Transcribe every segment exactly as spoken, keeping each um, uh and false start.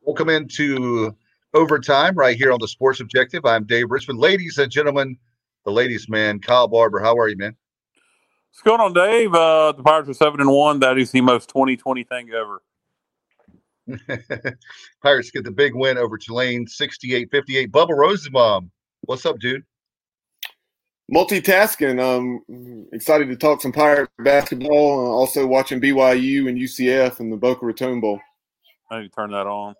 Welcome into overtime right here on the Sports Objective. I'm Dave Richmond. Ladies and gentlemen, the ladies' man, Kyle Barber. How are you, man? What's going on, Dave? Uh, the Pirates are seven and one. That is the most twenty twenty thing ever. Pirates get the big win over Tulane, sixty-eight fifty-eight. Bubba Rosenbaum, what's up, dude? Multitasking. Um, excited to talk some Pirate basketball. Uh, also watching B Y U and U C F in the Boca Raton Bowl. I need to turn that on.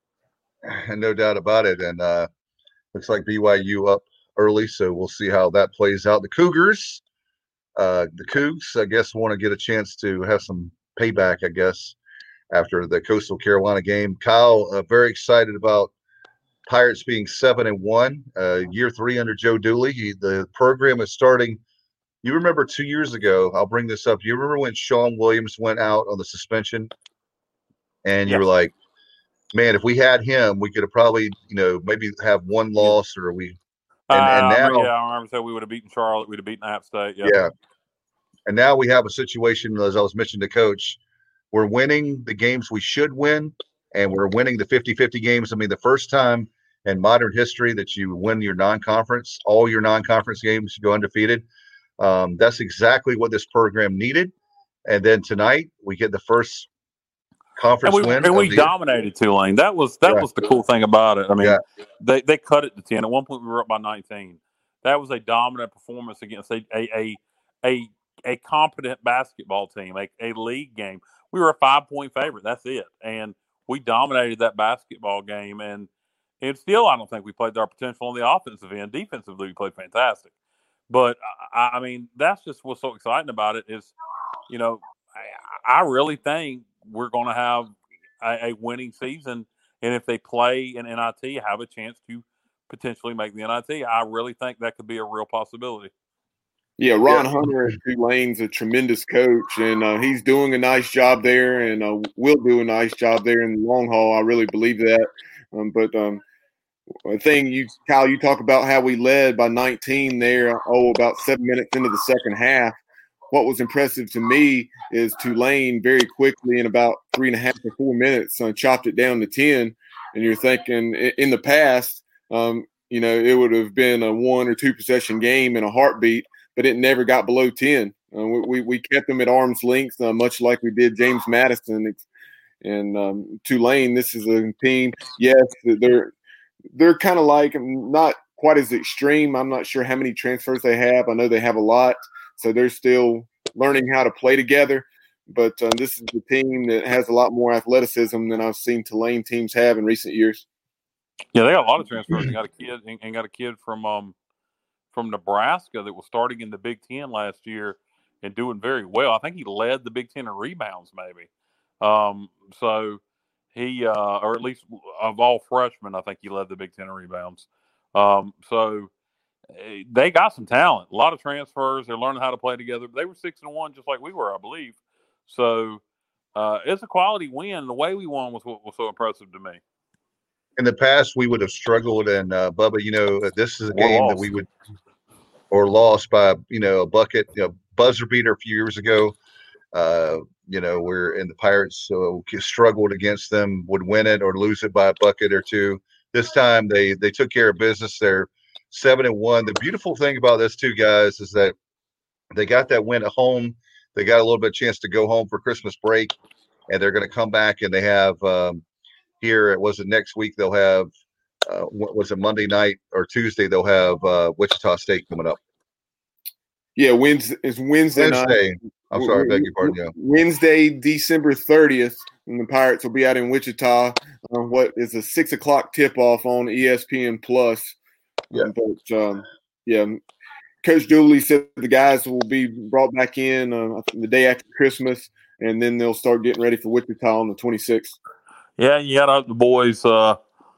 No doubt about it. And uh, looks like B Y U up early, so we'll see how that plays out. The Cougars, uh, the Cougs, I guess, want to get a chance to have some payback, I guess, after the Coastal Carolina game. Kyle, uh, very excited about Pirates being seven and one, uh, year three under Joe Dooley. He, the program is starting. You remember two years ago? I'll bring this up. Do you remember when Sean Williams went out on the suspension, and you Yes. were like, "Man, if we had him, we could have probably, you know, maybe have one loss, or we." And, uh, and now, yeah, I remember saying we would have beaten Charlotte. We'd have beaten App State. Yep. yeah, and now we have a situation, as I was mentioning to Coach, we're winning the games we should win, and we're winning the fifty-fifty games. I mean, the first time in modern history that you win your non-conference, all your non-conference games, you go undefeated. Um, that's exactly what this program needed. And then tonight we get the first conference And we, win. and we the, dominated Tulane. That was that yeah. was the cool thing about it. I mean, yeah. they, they cut it to ten. At one point, we were up by nineteen. That was a dominant performance against a a a a, a competent basketball team, a, a league game. We were a five-point favorite. That's it. And we dominated that basketball game. And And still, I don't think we played our potential on the offensive end. Defensively, we played fantastic. But, I, I mean, that's just what's so exciting about it is, you know, I, I really think we're going to have a, a winning season. And if they play in N I T, have a chance to potentially make the N I T. I really think that could be a real possibility. Yeah, Ron yeah. Hunter at Tulane's a tremendous coach, and uh, he's doing a nice job there, and uh, will do a nice job there in the long haul. I really believe that. Um, but um, a thing you, Kyle, you talk about how we led by nineteen there. Oh, about seven minutes into the second half. What was impressive to me is Tulane very quickly in about three and a half or four minutes uh, chopped it down to ten. And you're thinking in the past, um, you know, it would have been a one or two possession game in a heartbeat, but it never got below ten. Uh, we, we kept them at arm's length, uh, much like we did James Madison. And um, Tulane, this is a team, yes, they're they're kind of like not quite as extreme. I'm not sure how many transfers they have. I know they have a lot, so they're still learning how to play together. But uh, this is the team that has a lot more athleticism than I've seen Tulane teams have in recent years. Yeah, they got a lot of transfers. They got a kid and, and got a kid from um, from Nebraska that was starting in the Big Ten last year and doing very well. I think he led the Big Ten in rebounds, maybe. Um, so he, uh, or at least of all freshmen, I think he led the Big Ten in rebounds. Um, so they got some talent, a lot of transfers. They're learning how to play together. They were six and one, just like we were, I believe. So uh, it's a quality win. The way we won was what was so impressive to me. In the past, we would have struggled, and uh, Bubba, you know, this is a game that we would, or lost by, you know, a bucket, you know, buzzer beater a few years ago. Uh, you know, we're in the Pirates, so struggled against them, would win it or lose it by a bucket or two. This time, they they took care of business. They're seven and one. The beautiful thing about this, two guys, is that they got that win at home. They got a little bit of chance to go home for Christmas break, and they're going to come back and they have um, here. It was it next week. They'll have uh, what was it Monday night or Tuesday? They'll have uh, Wichita State coming up. Yeah, Wednesday is Wednesday. Wednesday. Night. I'm sorry, I beg your pardon. Yeah. Wednesday, December thirtieth, and the Pirates will be out in Wichita. Uh, what is a six o'clock tip off on E S P N Plus? Yeah. Um, but um, yeah, Coach Dooley said the guys will be brought back in uh, the day after Christmas, and then they'll start getting ready for Wichita on the twenty-sixth. Yeah, you got to hope the boys uh,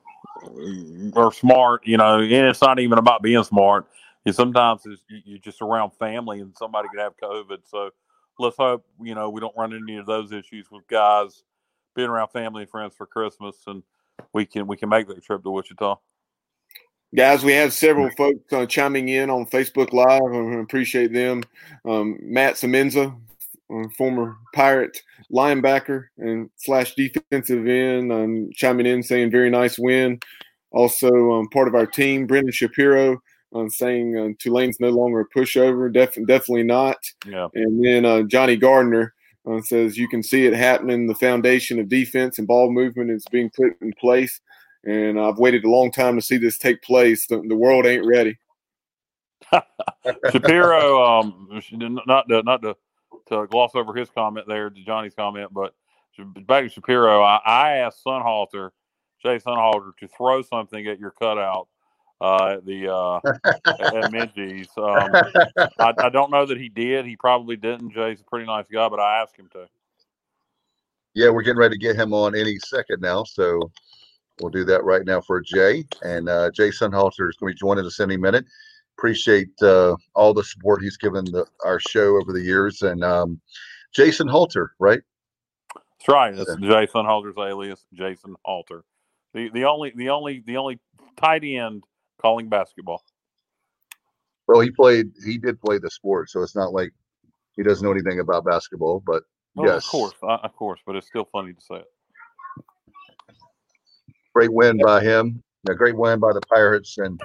are smart, you know, and it's not even about being smart. You sometimes it's, you're just around family and somebody could have COVID. So let's hope, you know, we don't run into any of those issues with guys being around family and friends for Christmas, and we can we can make that trip to Wichita. Guys, we have several folks uh, chiming in on Facebook Live. I appreciate them. Um, Matt Semenza, uh, former Pirate linebacker and slash defensive end, um, chiming in saying very nice win. Also, um, part of our team, Brendan Shapiro, um, saying uh, Tulane's no longer a pushover. Def- definitely not. Yeah. And then uh, Johnny Gardner uh, says you can see it happening. The foundation of defense and ball movement is being put in place. And I've waited a long time to see this take place. The, the world ain't ready. Shapiro, um, not to, not to, to gloss over his comment there, to Johnny's comment, but back to Shapiro, I, I asked Sunhalter, Jay Sunhalter, to throw something at your cutout uh, at the uh, at Minji's. Um, I, I don't know that he did. He probably didn't. Jay's a pretty nice guy, but I asked him to. Yeah, we're getting ready to get him on any second now, so we'll do that right now for Jay. And uh, Jay Sunhalter is going to be joining us any minute. Appreciate uh, all the support he's given the, our show over the years. And um, Jason Halter, right? That's right. That's yeah. Jason Halter's alias, Jason Halter. The the only the only the only tight end calling basketball. Well, he played. He did play the sport, so it's not like he doesn't know anything about basketball. But oh, yes, of course, uh, of course. But it's still funny to say it. Great win by him. A great win by the Pirates, and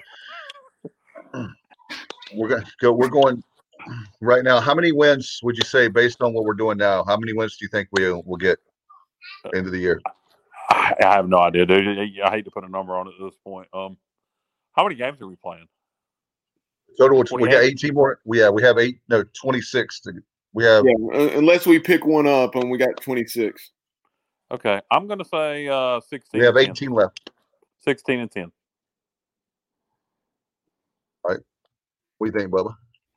we're going to go. We're going right now. How many wins would you say, based on what we're doing now? How many wins do you think we will get into the year? I have no idea, dude. I hate to put a number on it at this point. Um, how many games are we playing? Total, we got eighteen more. We yeah, we have eight. No, twenty-six. To, we have yeah, unless we pick one up, and we got twenty-six. Okay, I'm going to say uh, sixteen. We have eighteen left. Sixteen and ten. All right. What do you think, Bubba?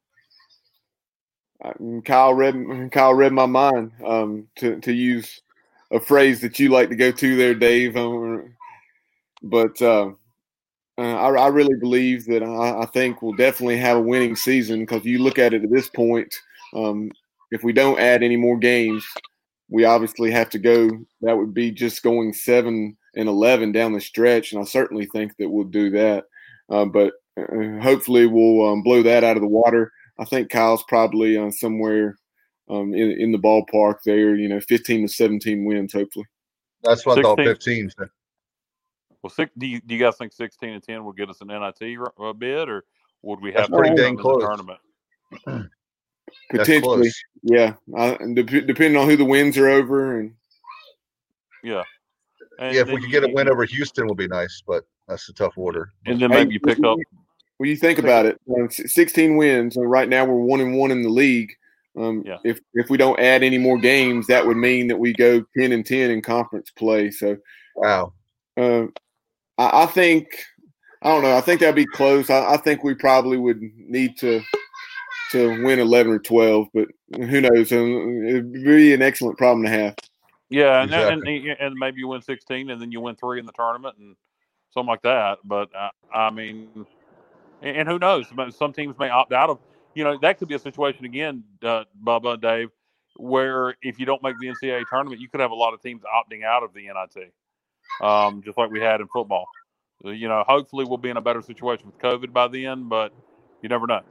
Uh, Kyle read Kyle read my mind. Um, to to use a phrase that you like to go to there, Dave. Um, but uh, uh, I, I really believe that I, I think we'll definitely have a winning season, because you look at it at this point, um, if we don't add any more games, we obviously have to go. That would be just going seven and eleven down the stretch, and I certainly think that we'll do that. Uh, but uh, hopefully we'll um, blow that out of the water. I think Kyle's probably uh, somewhere Um, in, in the ballpark there, you know, fifteen to seventeen wins, hopefully. That's what sixteen. I thought, fifteen. Well, six, do, you, do you guys think sixteen and ten will get us an N I T uh, bid, or would we have That's pretty dang close. In the tournament? Potentially, yeah. I, de- depending on who the wins are over. and Yeah. And yeah, if we could get a win over Houston, would be nice, but that's a tough order. And then maybe you pick up. Well, you think about it, uh, sixteen wins, and right now we're one and one in the league. Um, yeah. If if we don't add any more games, that would mean that we go ten and ten in conference play. So, wow. Uh, I, I think I don't know. I think that'd be close. I, I think we probably would need to to win eleven or twelve, but who knows? Um, it'd be an excellent problem to have. Yeah, and, exactly. and and maybe you win sixteen, and then you win three in the tournament, and something like that. But uh, I mean, and, and who knows? Some teams may opt out of. You know, that could be a situation again, uh, Bubba and Dave, where if you don't make the N C double A tournament, you could have a lot of teams opting out of the N I T, um, just like we had in football. You know, hopefully we'll be in a better situation with COVID by then, but you never know.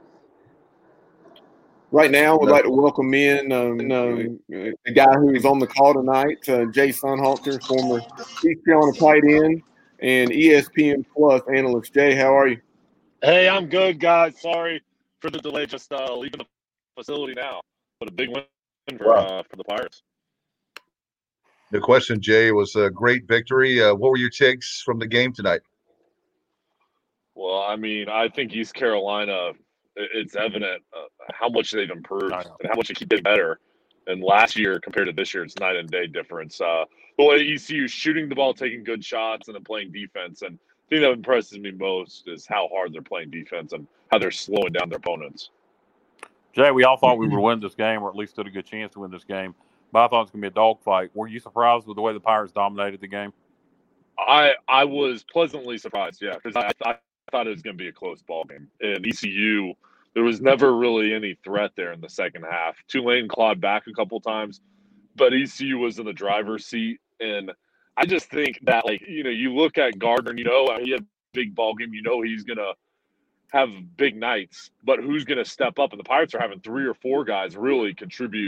Right now, we'd like to welcome in um, um, the guy who is on the call tonight, uh, Jay Sunhalter, former East Carolina tight end and E S P N Plus analyst. Jay, how are you? Hey, I'm good, guys. Sorry for the delay, just uh, leaving the facility now. But a big win for wow. uh, for the Pirates. The question, Jay, was a great victory. Uh, what were your takes from the game tonight? Well, I mean, I think East Carolina, it's evident uh, how much they've improved and how much they keep getting better. And last year compared to this year, it's night and day difference. Uh, the way E C U shooting the ball, taking good shots, and then playing defense. And the thing that impresses me most is how hard they're playing defense and how they're slowing down their opponents. Jay, we all thought we would win this game, or at least stood a good chance to win this game. But I thought it was going to be a dogfight. Were you surprised with the way the Pirates dominated the game? I I was pleasantly surprised, yeah, because I, I thought it was going to be a close ball game. And E C U, there was never really any threat there in the second half. Tulane clawed back a couple times, but E C U was in the driver's seat. And I just think that, like, you know, you look at Gardner, you know, he had a big ball game. You know he's going to have big nights, but who's going to step up? And the Pirates are having three or four guys really contribute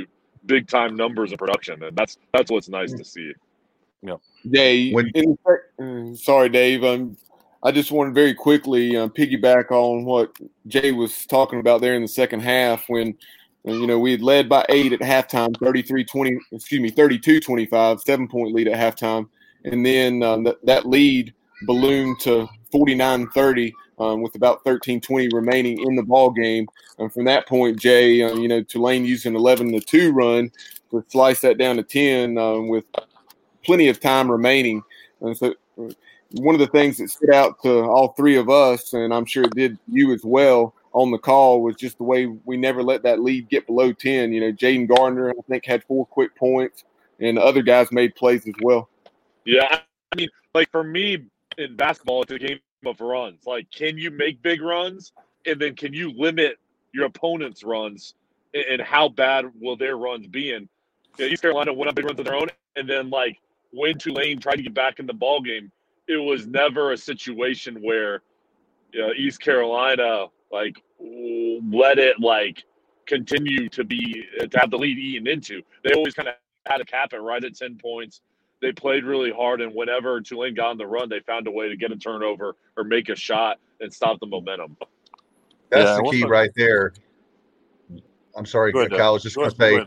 big time numbers of production, and that's that's what's nice to see. Yeah. Dave, When- in, uh, sorry, Dave. Um, I just wanted very quickly uh, piggyback on what Jay was talking about there in the second half when, uh, you know, we had led by eight at halftime, thirty-three twenty, excuse me, thirty-two twenty-five, seven-point lead at halftime. And then um, th- that lead ballooned to forty-nine thirty um, with about thirteen twenty remaining in the ball game. And from that point, Jay, uh, you know, Tulane used an eleven to two run to slice that down to ten um, with plenty of time remaining. And so one of the things that stood out to all three of us, and I'm sure it did you as well on the call, was just the way we never let that lead get below ten. You know, Jaden Gardner, I think, had four quick points, and the other guys made plays as well. Yeah, I mean, like for me in basketball, it's a game of runs. Like, can you make big runs, and then can you limit your opponent's runs, and how bad will their runs be? And you know, East Carolina went on big runs of their own, and then like when Tulane tried to get back in the ball game, it was never a situation where you know, East Carolina like let it like continue to be to have the lead eaten into. They always kind of had to cap it right at ten points. They played really hard, and whenever Tulane got on the run, they found a way to get a turnover or make a shot and stop the momentum. That's Yeah, the what's key the- right there. I'm sorry, Go ahead, Kyle. I was just going to say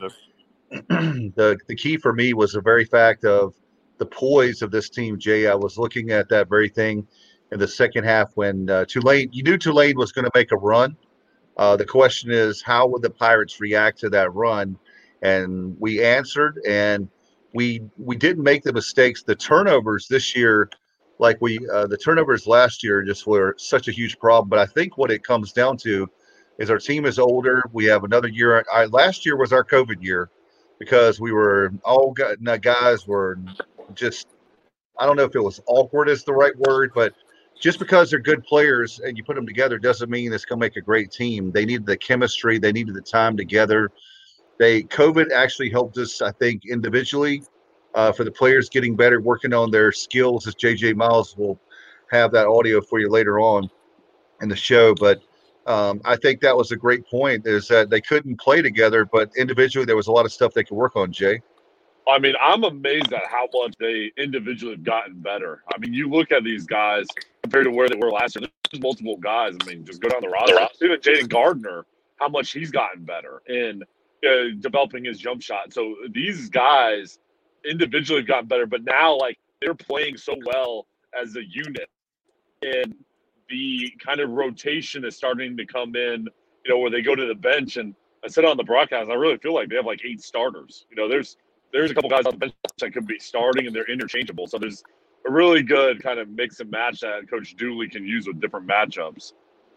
the the key for me was the very fact of the poise of this team, Jay. I was looking at that very thing in the second half when uh, Tulane, you knew Tulane was going to make a run. Uh, the question is, how would the Pirates react to that run? And we answered, and we we didn't make the mistakes. The turnovers this year, like we uh, the turnovers last year, just were such a huge problem. But I think what it comes down to is our team is older. We have another year. I, last year was our COVID year because we were all guys were just, I don't know if it was awkward is the right word, but just because they're good players and you put them together doesn't mean it's going to make a great team. They needed the chemistry. They needed the time together. They COVID actually helped us, I think, individually uh, for the players getting better, working on their skills. As J J Miles will have that audio for you later on in the show. But um, I think that was a great point, is that they couldn't play together, but individually there was a lot of stuff they could work on, Jay. I mean, I'm amazed at how much they individually have gotten better. I mean, you look at these guys compared to where they were last year. There's multiple guys. I mean, just go down the roster. Even Jaden Gardner, how much he's gotten better in uh, developing his jump shot. So these guys individually have gotten better, but now like they're playing so well as a unit, and the kind of rotation is starting to come in. You know, where they go to the bench, and I said on the broadcast, I really feel like they have like eight starters. You know, there's There's a couple guys on the bench that could be starting, and they're interchangeable. So there's a really good kind of mix and match that Coach Dooley can use with different matchups.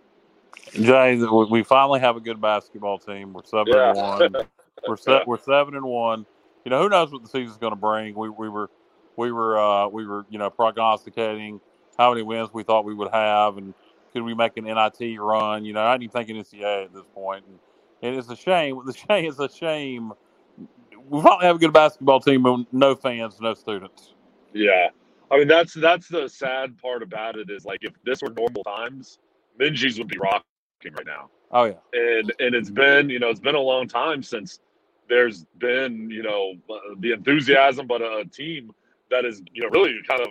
Jay, we finally have a good basketball team. We're seven Yeah. and one. We're set. We're seven and one. You know, who knows what the season's going to bring? We we were we were uh, we were you know prognosticating how many wins we thought we would have, and could we make an N I T run? You know, I ain't even thinking N C A A at this point, and, and it's a shame. The shame is a shame. We probably have a good basketball team, but no fans, no students. Yeah. I mean, that's that's the sad part about it is, like, if this were normal times, Minji's would be rocking right now. Oh, yeah. And and it's been, you know, it's been a long time since there's been, you know, the enthusiasm, but a team that is, you know, really kind of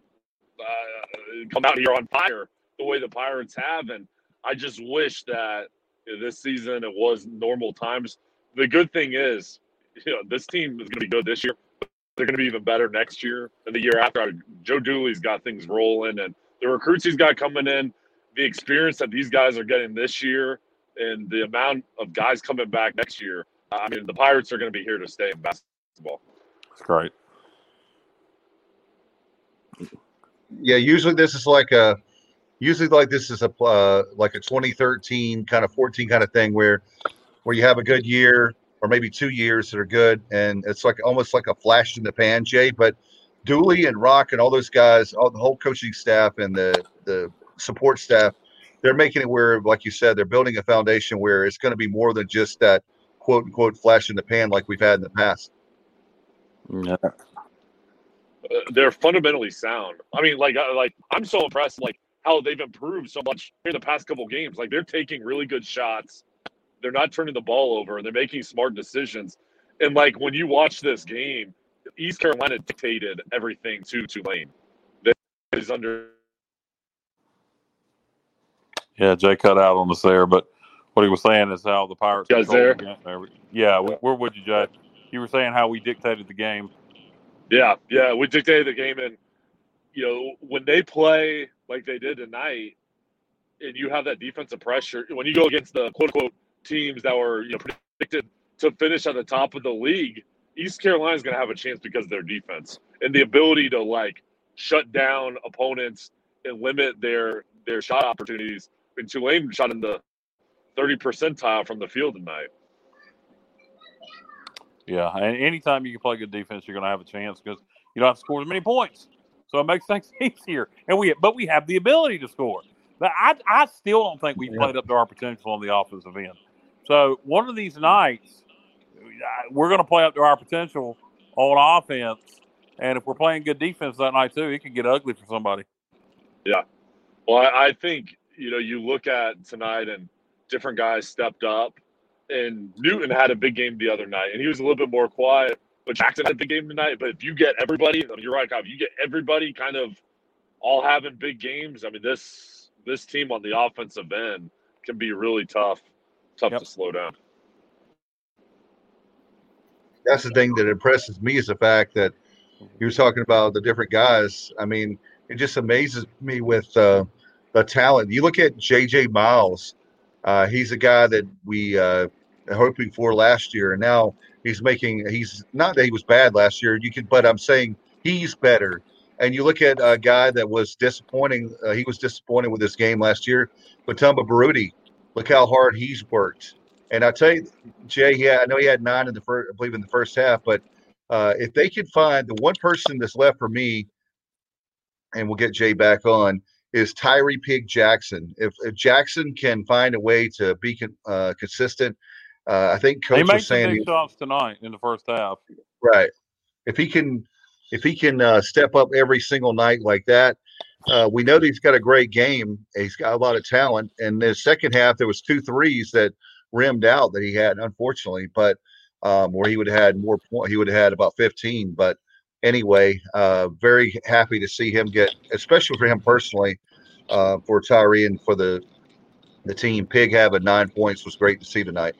uh, come out here on fire the way the Pirates have. And I just wish that you know, this season it was normal times. The good thing is, you know, this team is going to be good this year. They're going to be even better next year and the year after. Joe Dooley's got things rolling, and the recruits he's got coming in, the experience that these guys are getting this year, and the amount of guys coming back next year. I mean, the Pirates are going to be here to stay in basketball. That's great. Yeah, usually this is like a, usually like this is a uh, like a twenty thirteen kind of fourteen kind of thing where, where you have a good year. Or maybe two years that are good, and it's like almost like a flash in the pan, Jay. But Dooley and Rock and all those guys, all the whole coaching staff and the the support staff, they're making it where, like you said, they're building a foundation where it's going to be more than just that quote unquote flash in the pan like we've had in the past. Yeah. Uh, they're fundamentally sound. I mean, like, uh, like I'm so impressed, like how they've improved so much in the past couple games. Like they're taking really good shots. They're not turning the ball over, and they're making smart decisions. And, like, when you watch this game, East Carolina dictated everything to Tulane. That is under. Yeah, Jay cut out on us there, but what he was saying is how the Pirates. You guys there? The yeah, we, where would you, Jay? You were saying how we dictated the game. Yeah, yeah, we dictated the game, and you know when they play like they did tonight, and you have that defensive pressure, when you go against the quote unquote teams that were you know predicted to finish at the top of the league, East Carolina is going to have a chance because of their defense and the ability to like shut down opponents and limit their their shot opportunities. And Tulane shot in the thirty percentile from the field tonight. Yeah, and anytime you can play good defense, you're going to have a chance because you don't have to score as many points. So it makes things easier. And we, but we have the ability to score. But I, I still don't think we played up to our potential on the offensive end. So one of these nights, we're going to play up to our potential on offense. And if we're playing good defense that night too, it can get ugly for somebody. Yeah. Well, I, I think, you know, you look at tonight and different guys stepped up. And Newton had a big game the other night, and he was a little bit more quiet. But Jackson had a big game tonight. But if you get everybody, I mean, you're right, Kyle, if you get everybody kind of all having big games, I mean, this this team on the offensive end can be really tough, tough yep. to slow down. That's the thing that impresses me is the fact that he was talking about the different guys. I mean, it just amazes me with uh, the talent. You look at J J Miles. Uh, he's a guy that we uh, – hoping for last year, and now he's making he's not that he was bad last year you could but I'm saying he's better. And you look at a guy that was disappointing, uh, he was disappointed with this game last year, Bitumba Baruti. Look how hard he's worked. And I tell you, Jay, yeah, I know he had nine in the first, I believe in the first half, but uh, if they could find the one person that's left for me, and we'll get Jay back on, is Tyree Pig Jackson. If, if Jackson can find a way to be con, uh, consistent. Uh, I think Coach he made was saying some big shots tonight in the first half. Right. If he can, if he can uh, step up every single night like that, uh, we know that he's got a great game. He's got a lot of talent. And the second half, there was two threes that rimmed out that he had, unfortunately, but um, where he would have had more point. He would have had about fifteen. But anyway, uh, very happy to see him get, especially for him personally, uh, for Tyree and for the the team. Pig having nine points was great to see tonight.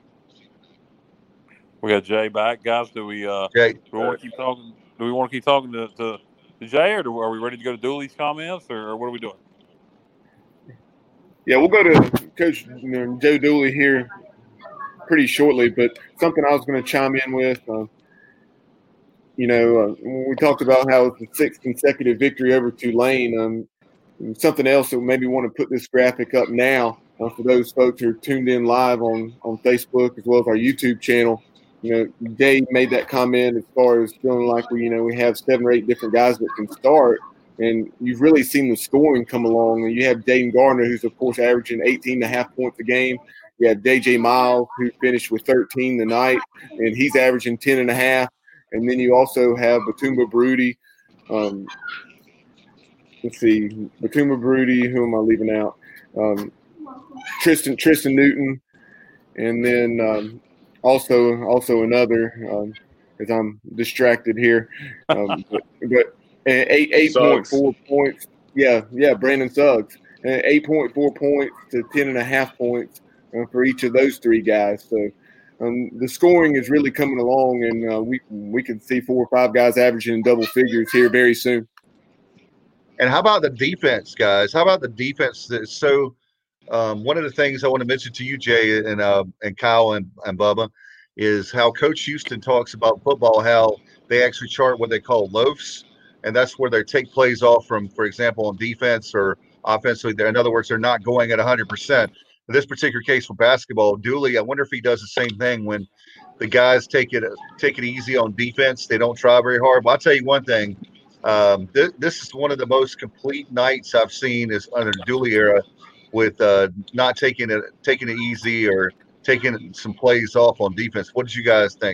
We got Jay back, guys. Do we? Uh, Jay, do we want to keep talking? Do we want to keep talking to, to, to Jay, or do, are we ready to go to Dooley's comments, or, or what are we doing? Yeah, we'll go to Coach you know, Joe Dooley here pretty shortly. But something I was going to chime in with, uh, you know, uh, when we talked about how it's the sixth consecutive victory over Tulane. Um, something else that maybe want to put this graphic up now uh, for those folks who are tuned in live on on Facebook as well as our YouTube channel. You know, Dave made that comment as far as feeling like we, you know, we have seven or eight different guys that can start, and you've really seen the scoring come along. And you have Dayton Gardner, who's of course averaging eighteen and a half points a game. You have D J Miles, who finished with thirteen tonight, and he's averaging ten and a half. And then you also have Bitumba Baruti. Um, let's see, Bitumba Baruti. Who am I leaving out? Um, Tristan Tristan Newton, and then. Um, Also, also another, um, as I'm distracted here, um, but, but eight eight point four points. Yeah, yeah, Brandon Suggs, and eight point four points to ten and a half points uh, for each of those three guys. So um, the scoring is really coming along, and uh, we we can see four or five guys averaging in double figures here very soon. And how about the defense, guys? How about the defense that's so? Um, one of the things I want to mention to you, Jay, and uh, and Kyle and, and Bubba, is how Coach Houston talks about football, how they actually chart what they call loafs, and that's where they take plays off from, for example, on defense or offensively. In other words, they're not going at one hundred percent. In this particular case for basketball, Dooley, I wonder if he does the same thing when the guys take it take it easy on defense. They don't try very hard. But I'll tell you one thing. Um, th- this is one of the most complete nights I've seen is under the Dooley era, with uh, not taking it taking it easy or taking some plays off on defense. What did you guys think?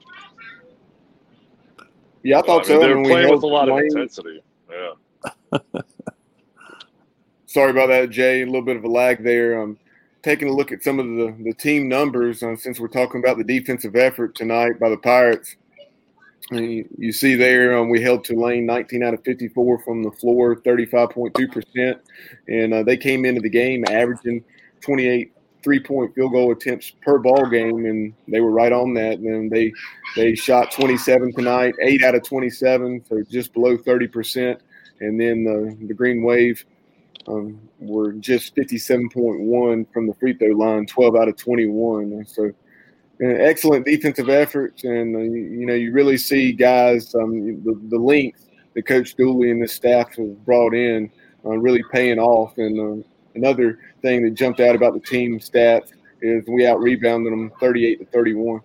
Yeah, I thought well, I mean, so. They were I mean, playing we with a lot Tulane. of intensity. Yeah. Sorry about that, Jay. A little bit of a lag there. Um, taking a look at some of the, the team numbers, uh, since we're talking about the defensive effort tonight by the Pirates, you, you see there um, we held Tulane nineteen out of fifty-four from the floor, thirty-five point two percent, and uh, they came into the game averaging twenty-eight three-point field goal attempts per ball game, and they were right on that. And they they shot twenty-seven tonight, eight out of twenty-seven, so just below thirty percent. And then the, the Green Wave um, were just fifty-seven point one from the free throw line, twelve out of twenty-one. And so uh, excellent defensive efforts, and uh, you, you know you really see guys, um, the, the length that Coach Dooley and the staff have brought in uh, really paying off. And uh, another thing that jumped out about the team stats is we out-rebounded them thirty-eight to thirty-one.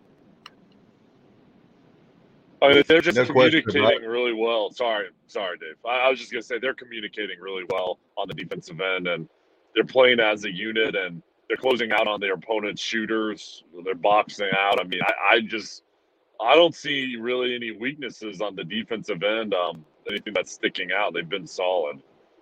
I mean, they're just No communicating question, right? really well. Sorry, sorry, Dave. I, I was just gonna say they're communicating really well on the defensive end, and they're playing as a unit, and they're closing out on their opponent's shooters. They're boxing out. I mean, I, I just I don't see really any weaknesses on the defensive end. Um, anything that's sticking out. They've been solid.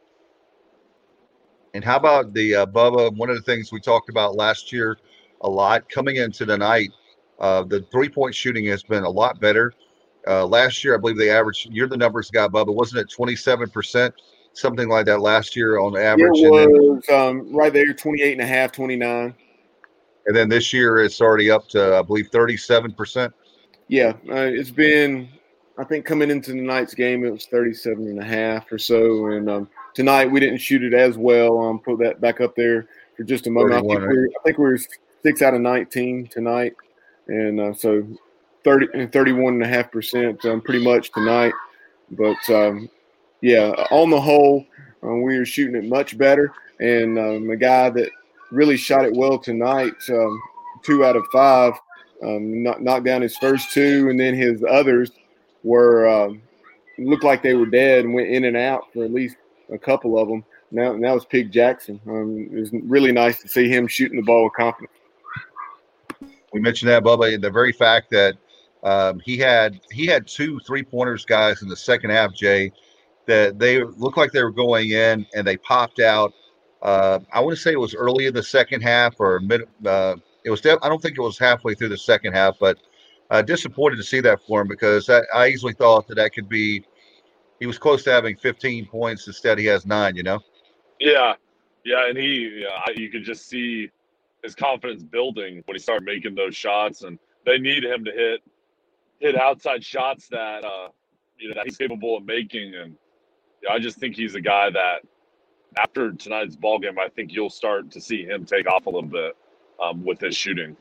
And how about the uh, Bubba? One of the things we talked about last year a lot coming into the night, uh, the three-point shooting has been a lot better. Uh, last year, I believe they averaged, you're the numbers guy, Bubba, wasn't it twenty-seven percent, something like that last year on average? It was and then, um, right there, twenty-eight and a half, twenty-nine. And then this year it's already up to, I believe, thirty-seven percent. Yeah, uh, it's been, I think coming into tonight's game, it was thirty-seven and a half or so. And um, tonight we didn't shoot it as well. Um, put that back up there for just a moment. I think, right? we're, I think we're six out of nineteen tonight. And uh, so thirty and thirty-one and a half percent um, pretty much tonight. But um, yeah, on the whole, uh, we were shooting it much better. And um, the guy that really shot it well tonight, um, two out of five, um, knock, knocked down his first two, and then his others were um, looked like they were dead and went in and out for at least a couple of them. Now, and that was Pig Jackson. Um, it was really nice to see him shooting the ball with confidence. We mentioned that, Bubba, and the very fact that um, he had he had two three-pointers, guys, in the second half, Jay, that they looked like they were going in and they popped out. Uh, I want to say it was early in the second half or mid. Uh, it was. Def- I don't think it was halfway through the second half, but uh, disappointed to see that for him because that, I easily thought that that could be. He was close to having fifteen points. Instead, he has nine. You know. Yeah, yeah, and he, yeah, you could just see his confidence building when he started making those shots, and they need him to hit hit outside shots that uh, you know that he's capable of making. And yeah, I just think he's a guy that after tonight's ball game, I think you'll start to see him take off a little bit um, with his shooting.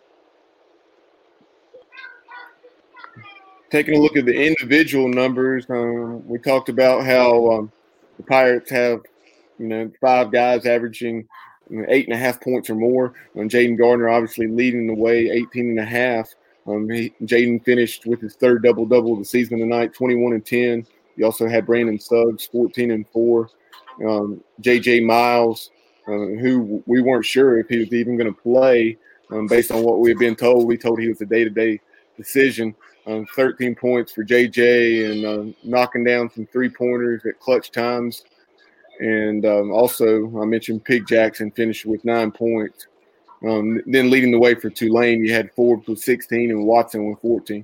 Taking a look at the individual numbers, um, we talked about how um, the Pirates have, you know, five guys averaging you know, eight and a half points or more. Um, Jaden Gardner obviously leading the way, eighteen and a half. Um, Jaden finished with his third double-double of the season tonight, twenty-one and ten. You also had Brandon Suggs, fourteen and four. Um, J J Miles, uh, who we weren't sure if he was even going to play um, based on what we had been told. We told he was a day-to-day decision. Um, thirteen points for J J and uh, knocking down some three-pointers at clutch times. And um, also, I mentioned Pig Jackson finished with nine points. Um, then leading the way for Tulane, you had Forbes with sixteen and Watson with fourteen.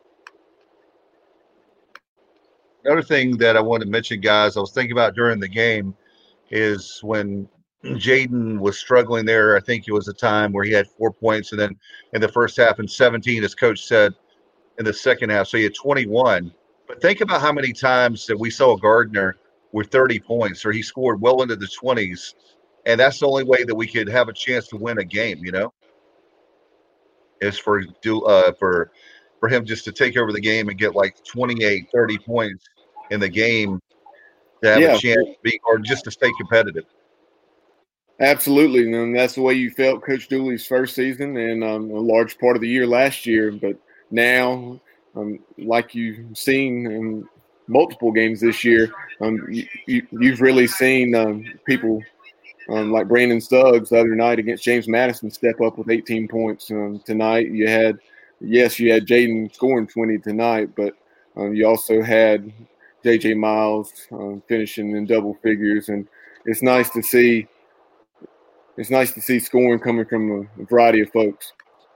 Another thing that I wanted to mention, guys, I was thinking about during the game is when Jaden was struggling there. I think it was a time where he had four points, and then in the first half and seventeen, as Coach said, in the second half. So he had twenty-one. But think about how many times that we saw Gardner with thirty points, or he scored well into the twenties. And that's the only way that we could have a chance to win a game, you know, is for uh, for for him just to take over the game and get like twenty-eight, thirty points in the game to have yeah. a chance to be, or just to stay competitive. Absolutely. And that's the way you felt Coach Dooley's first season and um, a large part of the year last year. But now, um, like you've seen in multiple games this year, um, you, you, you've really seen um, people um, like Brandon Suggs the other night against James Madison step up with eighteen points. Um, tonight you had, yes, you had Jaden scoring twenty tonight, but um, you also had J J Miles um, finishing in double figures. And it's nice to see it's nice to see scoring coming from a variety of folks.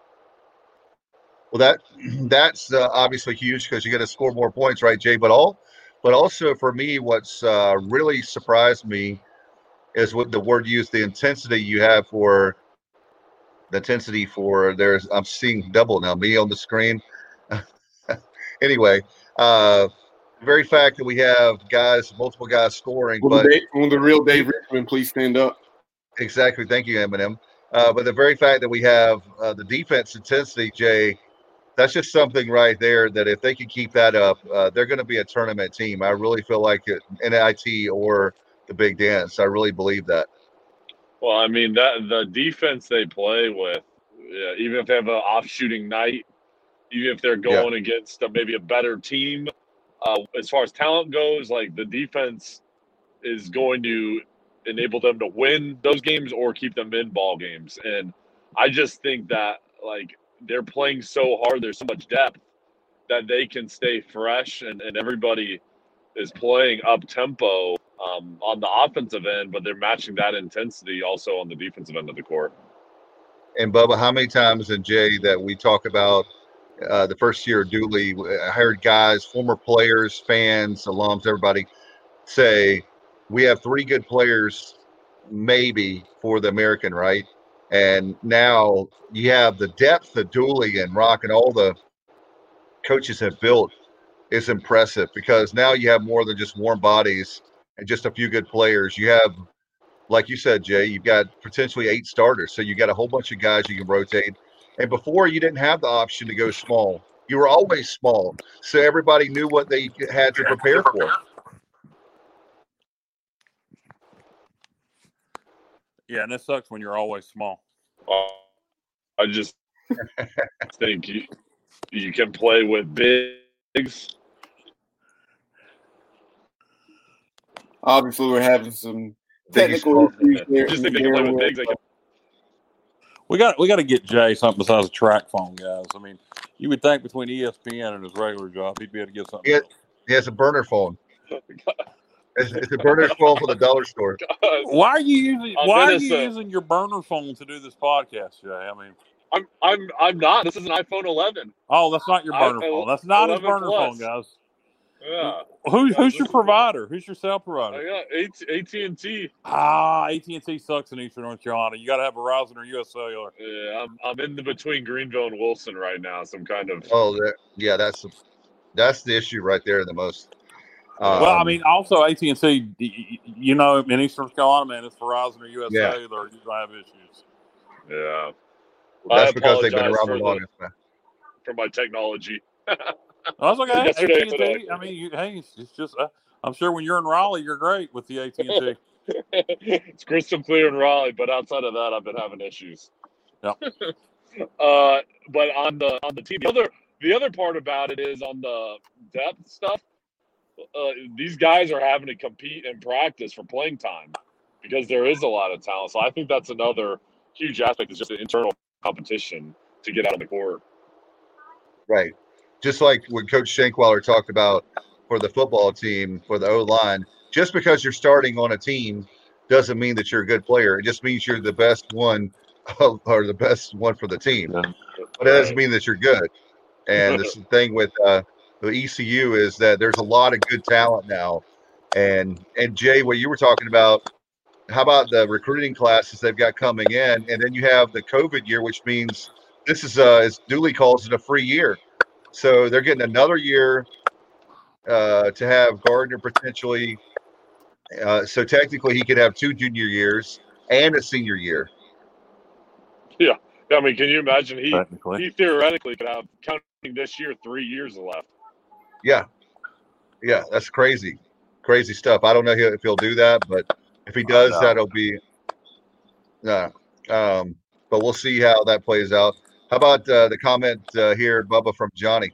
Well, that that's uh, obviously huge because you got to score more points, right, Jay? But all, but also for me, what's uh, really surprised me is what the word used, the intensity you have for the intensity for there's. I'm seeing double now, me on the screen. Anyway, uh, the very fact that we have guys, multiple guys scoring, Will but the, Dave, will the real Dave Richmond please stand up? Exactly, thank you, Eminem. Uh, but the very fact that we have uh, the defense intensity, Jay. That's just something right there that if they can keep that up, uh, they're going to be a tournament team. I really feel like it, N I T or the Big Dance. I really believe that. Well, I mean, that the defense they play with, yeah, even if they have an off shooting night, even if they're going yeah. against a, maybe a better team, uh, as far as talent goes, like the defense is going to enable them to win those games or keep them in ball games. And I just think that, like, they're playing so hard, there's so much depth that they can stay fresh, and, and everybody is playing up tempo um, on the offensive end, but they're matching that intensity also on the defensive end of the court. And Bubba, how many times, and Jay, that we talk about uh, the first year of Dooley, I heard guys, former players, fans, alums, everybody say, we have three good players maybe for the American, right? And now you have the depth that Dooley and Rock and all the coaches have built is impressive because now you have more than just warm bodies and just a few good players. You have, like you said, Jay, you've got potentially eight starters. So you got a whole bunch of guys you can rotate. And before you didn't have the option to go small. You were always small. So everybody knew what they had to prepare for. Yeah, and it sucks when you're always small. Uh, I just think you, you can play with bigs. Obviously, we're having some technical issues there. Just think they can play with bigs. They can... We got we got to get Jay something besides a track phone, guys. I mean, you would think between E S P N and his regular job, he'd be able to get something. He has, he has a burner phone. It's, it's a burner phone for the dollar store. God. Why are you using? I'm why are you uh, using your burner phone to do this podcast, Jay? I mean, I'm I'm I'm not. This is an iPhone eleven. Oh, that's not your burner I, phone. That's not his burner plus. phone, guys. Yeah. Who, yeah, who's your provider? Who's your cell provider? I got A T and T. Ah, A T and T sucks in Eastern North Carolina. You got to have Verizon or U S Cellular. Yeah, I'm I'm in the between Greenville and Wilson right now. Some kind of. Oh, that, yeah, that's that's the issue right there the most. Um, well, I mean, also A T and T, you know, in Eastern North Carolina, man, it's Verizon or U S yeah. Cellular, you're going to have issues. Yeah. Well, that's because they've been around the longest, man. For my technology. Oh, that's okay. A T and T, I mean, you, hey, it's just, uh, I'm sure when you're in Raleigh, you're great with the A T and T. It's crystal clear in Raleigh, but outside of that, I've been having issues. Yeah. uh, but on the on the team, the other the other part about it is on the depth stuff. Uh, these guys are having to compete and practice for playing time because there is a lot of talent. So I think that's another huge aspect is just the internal competition to get out on the court. Right. Just like when Coach Shankweiler talked about for the football team, for the O-line, just because you're starting on a team doesn't mean that you're a good player. It just means you're the best one or the best one for the team. Yeah. But it doesn't mean that you're good. And this thing with uh, the E C U is that there's a lot of good talent now. And, and Jay, what you were talking about, how about the recruiting classes they've got coming in? And then you have the COVID year, which means this is, uh, as Dooley calls it, a free year. So they're getting another year uh, to have Gardner potentially. Uh, so technically he could have two junior years and a senior year. Yeah. I mean, can you imagine he, he theoretically could have, counting this year, three years left. Yeah. Yeah, that's crazy. Crazy stuff. I don't know if he'll do that, but if he does, that'll be uh, – um, but we'll see how that plays out. How about uh, the comment uh, here, Bubba, from Johnny?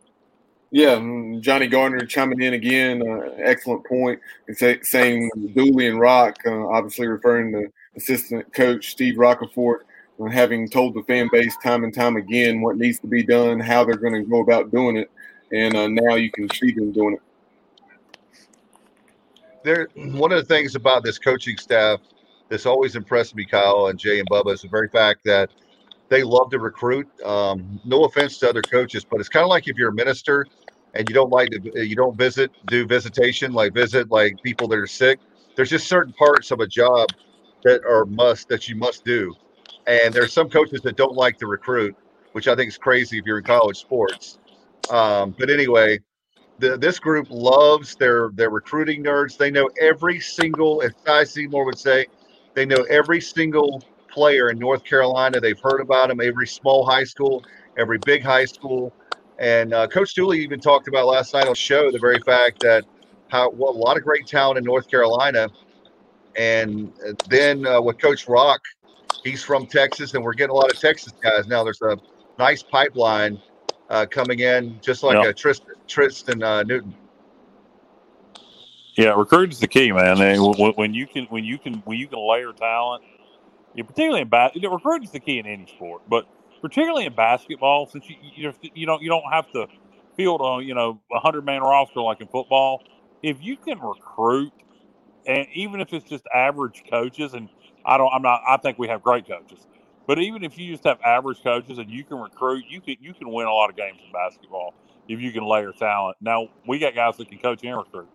Yeah, Johnny Gardner chiming in again. Uh, excellent point. Say, saying Dooley and Rock, uh, obviously referring to assistant coach Steve Roccaforte, uh, having told the fan base time and time again what needs to be done, how they're going to go about doing it, and uh, now you can see them doing it. There, one of the things about this coaching staff this always impressed me, Kyle and Jay and Bubba, is the very fact that they love to recruit. Um, no offense to other coaches, but it's kind of like if you're a minister and you don't like to, you don't visit, do visitation, like visit like people that are sick. There's just certain parts of a job that are must that you must do, and there's some coaches that don't like to recruit, which I think is crazy if you're in college sports. Um, but anyway, the, this group loves their their recruiting nerds. They know every single, as Ty Seymour would say, they know every single player in North Carolina. They've heard about them, every small high school, every big high school. And uh, Coach Dooley even talked about last night on the show the very fact that how well, a lot of great talent in North Carolina. And then uh, with Coach Rock, he's from Texas, and we're getting a lot of Texas guys now. There's a nice pipeline uh, coming in, just like yeah. a Tristan, Tristan uh, Newton. Yeah, recruiting's the key, man. And when you can, when you can, when you can layer talent, you know, particularly in basketball, recruiting's the key in any sport, but particularly in basketball, since you you, you don't you don't have to field a you know a hundred man roster like in football. If you can recruit, and even if it's just average coaches, and I don't, I'm not, I think we have great coaches, but even if you just have average coaches and you can recruit, you can you can win a lot of games in basketball if you can layer talent. Now we got guys that can coach and recruit.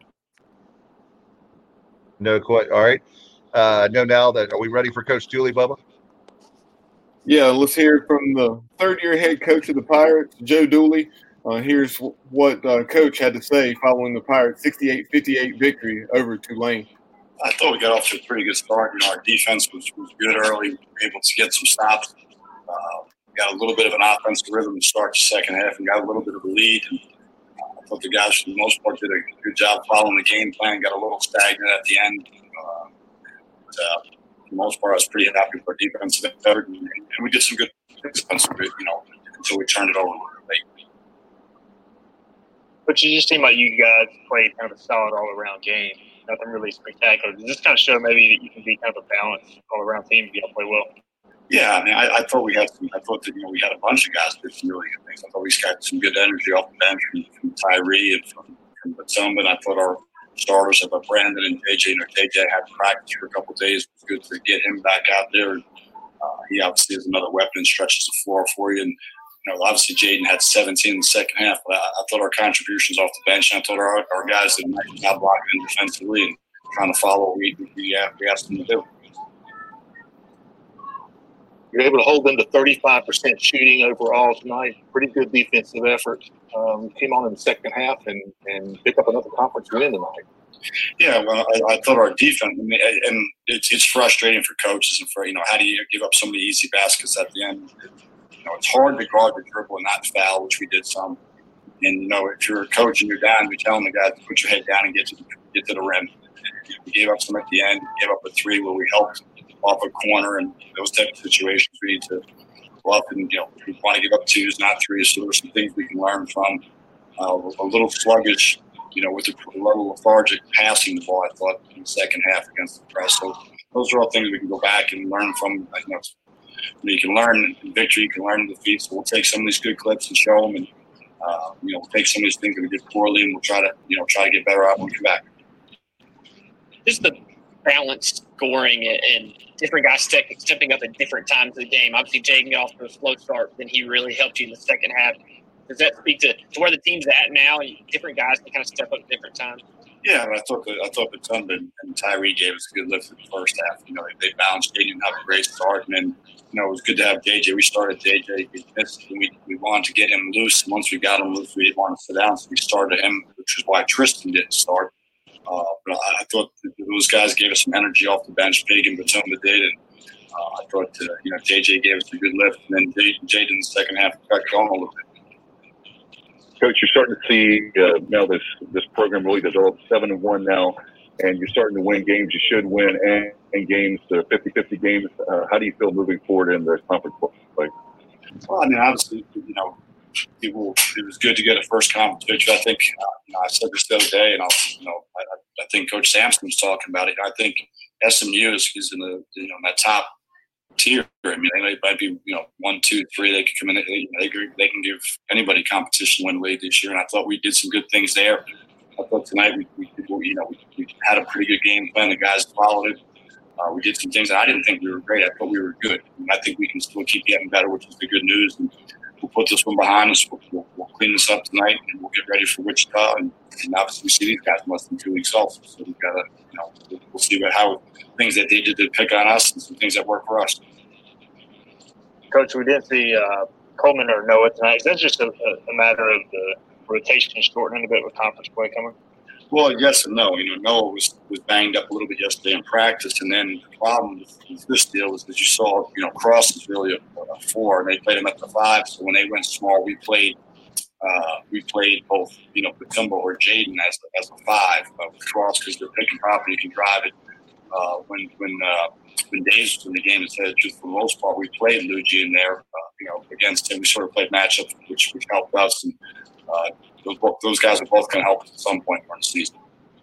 No, quite. All right. Uh, no, now that are we ready for Coach Dooley, Bubba? Yeah, let's hear from the third-year head coach of the Pirates, Joe Dooley. Uh, here's w- what uh, Coach had to say following the Pirates' sixty-eight fifty-eight victory over Tulane. I thought we got off to a pretty good start. You know, our defense was, was good early. We were able to get some stops. Uh, got a little bit of an offensive rhythm to start the second half and got a little bit of a lead. And uh, I thought the guys, for the most part, did a good job following the game plan. Got a little stagnant at the end. Uh, but, uh, for the most part, I was pretty happy with our defensive effort. And, and we did some good defensive, you know, until we turned it over late. But you just seem like you guys played kind of a solid all-around game. Nothing really spectacular. Does this kind of show maybe that you can be kind of a balanced all-around team if you all play well? Yeah, I mean, I, I thought we had some. I thought that you know we had a bunch of guys that did some really good things. I thought we got some good energy off the bench from, from Tyree and from from Batumba. I thought our starters, of Brandon and J J, you know, J J had practice for a couple of days. It was good to get him back out there. Uh, he obviously is another weapon and stretches the floor for you. And you know, obviously Jaden had seventeen in the second half. But I, I thought our contributions off the bench, and I thought our our guys did a nice job blocking defensively and trying to follow what we we, we asked them to do. You're able to hold them to thirty-five percent shooting overall tonight. Pretty good defensive effort. Um, came on in the second half and, and picked up another conference win tonight. Yeah, well, I, I thought our defense, I mean, and it's it's frustrating for coaches and for, you know, how do you give up so many easy baskets at the end? You know, it's hard to guard the dribble and not foul, which we did some. And, you know, if you're a coach and you're down, you're telling the guys to put your head down and get to the, get to the rim. We gave up some at the end. We gave up a three where we helped off a corner, and those type of situations we need to go up and, you know, we want to give up twos, not threes. So there's some things we can learn from. Uh, a little sluggish, you know, with a little lethargic passing the ball, I thought, in the second half against the press. So those are all things we can go back and learn from. You know, you can learn in victory, you can learn in defeat. So we'll take some of these good clips and show them, and uh, you know, we'll take some of these things that we did poorly, and we'll try to, you know, try to get better out when we come back. Just the balanced scoring and different guys step, stepping up at different times of the game. Obviously, Jaden got off to a slow start, then he really helped you in the second half. Does that speak to, to where the team's at now, and different guys can kind of step up at different times? Yeah, I thought that I thought Batumba and, and Tyree gave us a good lift in the first half. You know, they balanced. They didn't have a great start, and then, you know, it was good to have J J. We started J J. We missed, and we we wanted to get him loose. And once we got him loose, we didn't want to sit down, so we started him, which is why Tristan didn't start. Uh, but I, I thought those guys gave us some energy off the bench. Big and Batumba did, and uh, I thought uh, you know J J gave us a good lift, and then J J in the second half got going a little bit. Coach, you're starting to see uh, now this this program really developed seven and one now, and you're starting to win games you should win, and, and games, the fifty-fifty games. Uh, how do you feel moving forward in the conference play? Well, I mean, obviously, you know, people, it was good to get a first conference victory. I think, uh, you know, I said this the other day, and I'll, you know, I, I think Coach Sampson was talking about it. I think S M U is, is in the, you know, in that top tier. I mean, they might be, you know, one, two, three. They could come in. They, they, they can give anybody competition to win the league this year, and I thought we did some good things there. I thought tonight we, we you know, we, we had a pretty good game plan. The guys followed it. Uh, we did some things that I didn't think we were great at, but we were good. And I think we can still keep getting better, which is the good news. And we'll put this one behind us. We'll, we'll, we'll clean this up tonight, and we'll get ready for Wichita. And, and obviously, we see these guys in less than two weeks also. So we've got to, you know, we'll, we'll see what, how things that they did to pick on us and some things that work for us. Coach, we didn't see uh, Coleman or Noah tonight. Is that just a, a matter of the rotation shortening a bit with conference play coming? Well, yes and no. You know, Noah was, was banged up a little bit yesterday in practice, and then the problem with, with this deal was that you saw, you know, Cross is really a, a four, and they played him at the five. So when they went small, we played uh, we played both, you know, Patumbo or Jaden as as a five uh, with Cross because they're picking property, you can drive it. Uh, when when uh, when Days was in the game, instead of just for the most part, we played Luigi in there, uh, you know, against him. We sort of played matchups, which which helped us, and uh, those those guys are both going to help us at some point during the season.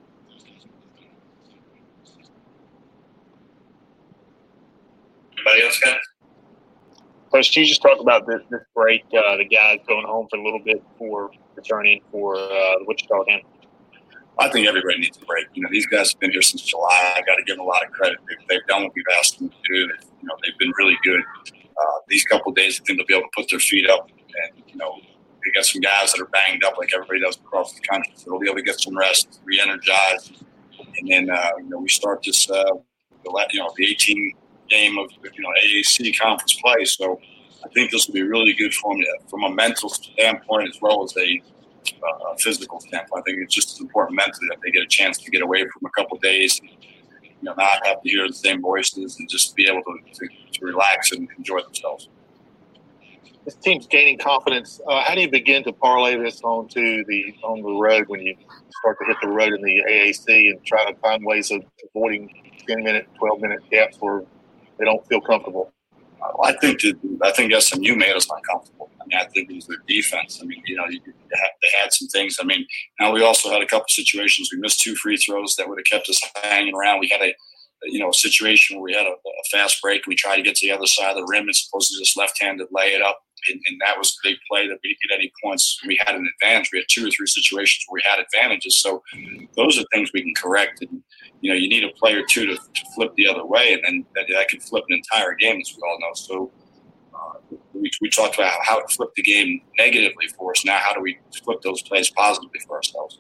Anybody else, guys? Coach, can you just talk about this, this break, uh, the guys going home for a little bit before returning for uh, the Wichita game? I think everybody needs a break. You know, these guys have been here since July. I got to give them a lot of credit. They've, they've done what we've asked them to do. They've, you know, they've been really good. Uh, these couple of days, I think they'll be able to put their feet up. And, you know, they got some guys that are banged up like everybody does across the country. So they'll be able to get some rest, re-energize. And then, uh, you know, we start this, uh, the, you know, the eighteen game of, you know, A A C conference play. So I think this will be really good for them from a mental standpoint as well as a uh, physical standpoint. I think it's just as important mentally that they get a chance to get away from a couple of days and, you know, not have to hear the same voices and just be able to, to, to relax and enjoy themselves. This team's gaining confidence. Uh, how do you begin to parlay this onto the on the road when you start to hit the road in the A A C and try to find ways of avoiding ten-minute, twelve-minute gaps where they don't feel comfortable? Uh, I think that, I think S M U made us uncomfortable. I mean, I think it was their defense. I mean, you know, you, they, had, they had some things. I mean, now we also had a couple situations. We missed two free throws that would have kept us hanging around. We had a, you know, a situation where we had a, a fast break. We tried to get to the other side of the rim and supposedly just left-handed lay it up. And, and that was a big play that we didn't get any points. We had an advantage. We had two or three situations where we had advantages. So those are things we can correct. And, you know, you need a play or two to, to flip the other way, and then that, that can flip an entire game, as we all know. So uh, we, we talked about how, how it flipped the game negatively for us. Now how do we flip those plays positively for ourselves?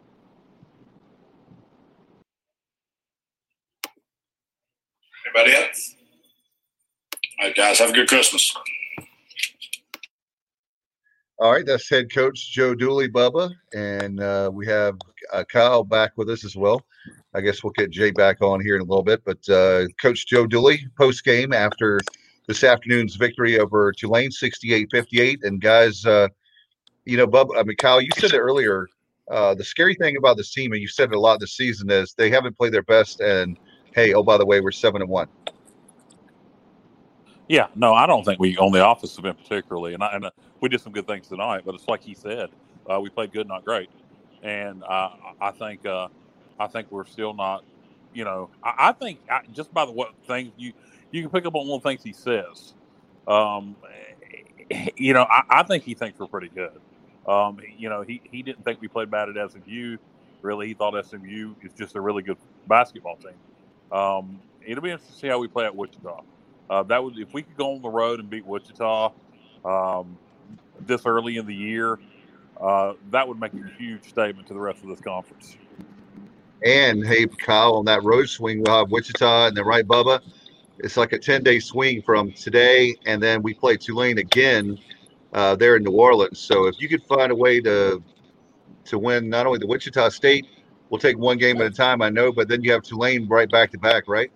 Anybody else? All right, guys, have a good Christmas. All right, that's head coach Joe Dooley, Bubba, and uh, we have uh, Kyle back with us as well. I guess we'll get Jay back on here in a little bit, but uh, Coach Joe Dooley, post-game after this afternoon's victory over Tulane, sixty-eight fifty-eight. And guys, uh, you know, Bubba, I mean, Kyle, you said it earlier, uh, the scary thing about this team, and you said it a lot this season, is they haven't played their best, and, hey, oh, by the way, we're seven and one. Yeah, no, I don't think we on the offensive end particularly, and, I, and uh, we did some good things tonight. But it's like he said, uh, we played good, not great, and uh, I think uh, I think we're still not. You know, I, I think I, just by the what things you you can pick up on little things he says. Um, you know, I, I think he thinks we're pretty good. Um, you know, he, he didn't think we played bad at S M U. Really, he thought S M U is just a really good basketball team. Um, it'll be interesting to see how we play at Wichita. Uh, that would, if we could go on the road and beat Wichita um, this early in the year, uh, that would make a huge statement to the rest of this conference. And hey, Kyle, on that road swing, we'll have Wichita and then right, Bubba. It's like a ten-day swing from today, and then we play Tulane again uh, there in New Orleans. So if you could find a way to to win not only the Wichita State, we'll take one game at a time, I know, but then you have Tulane right back to back, right?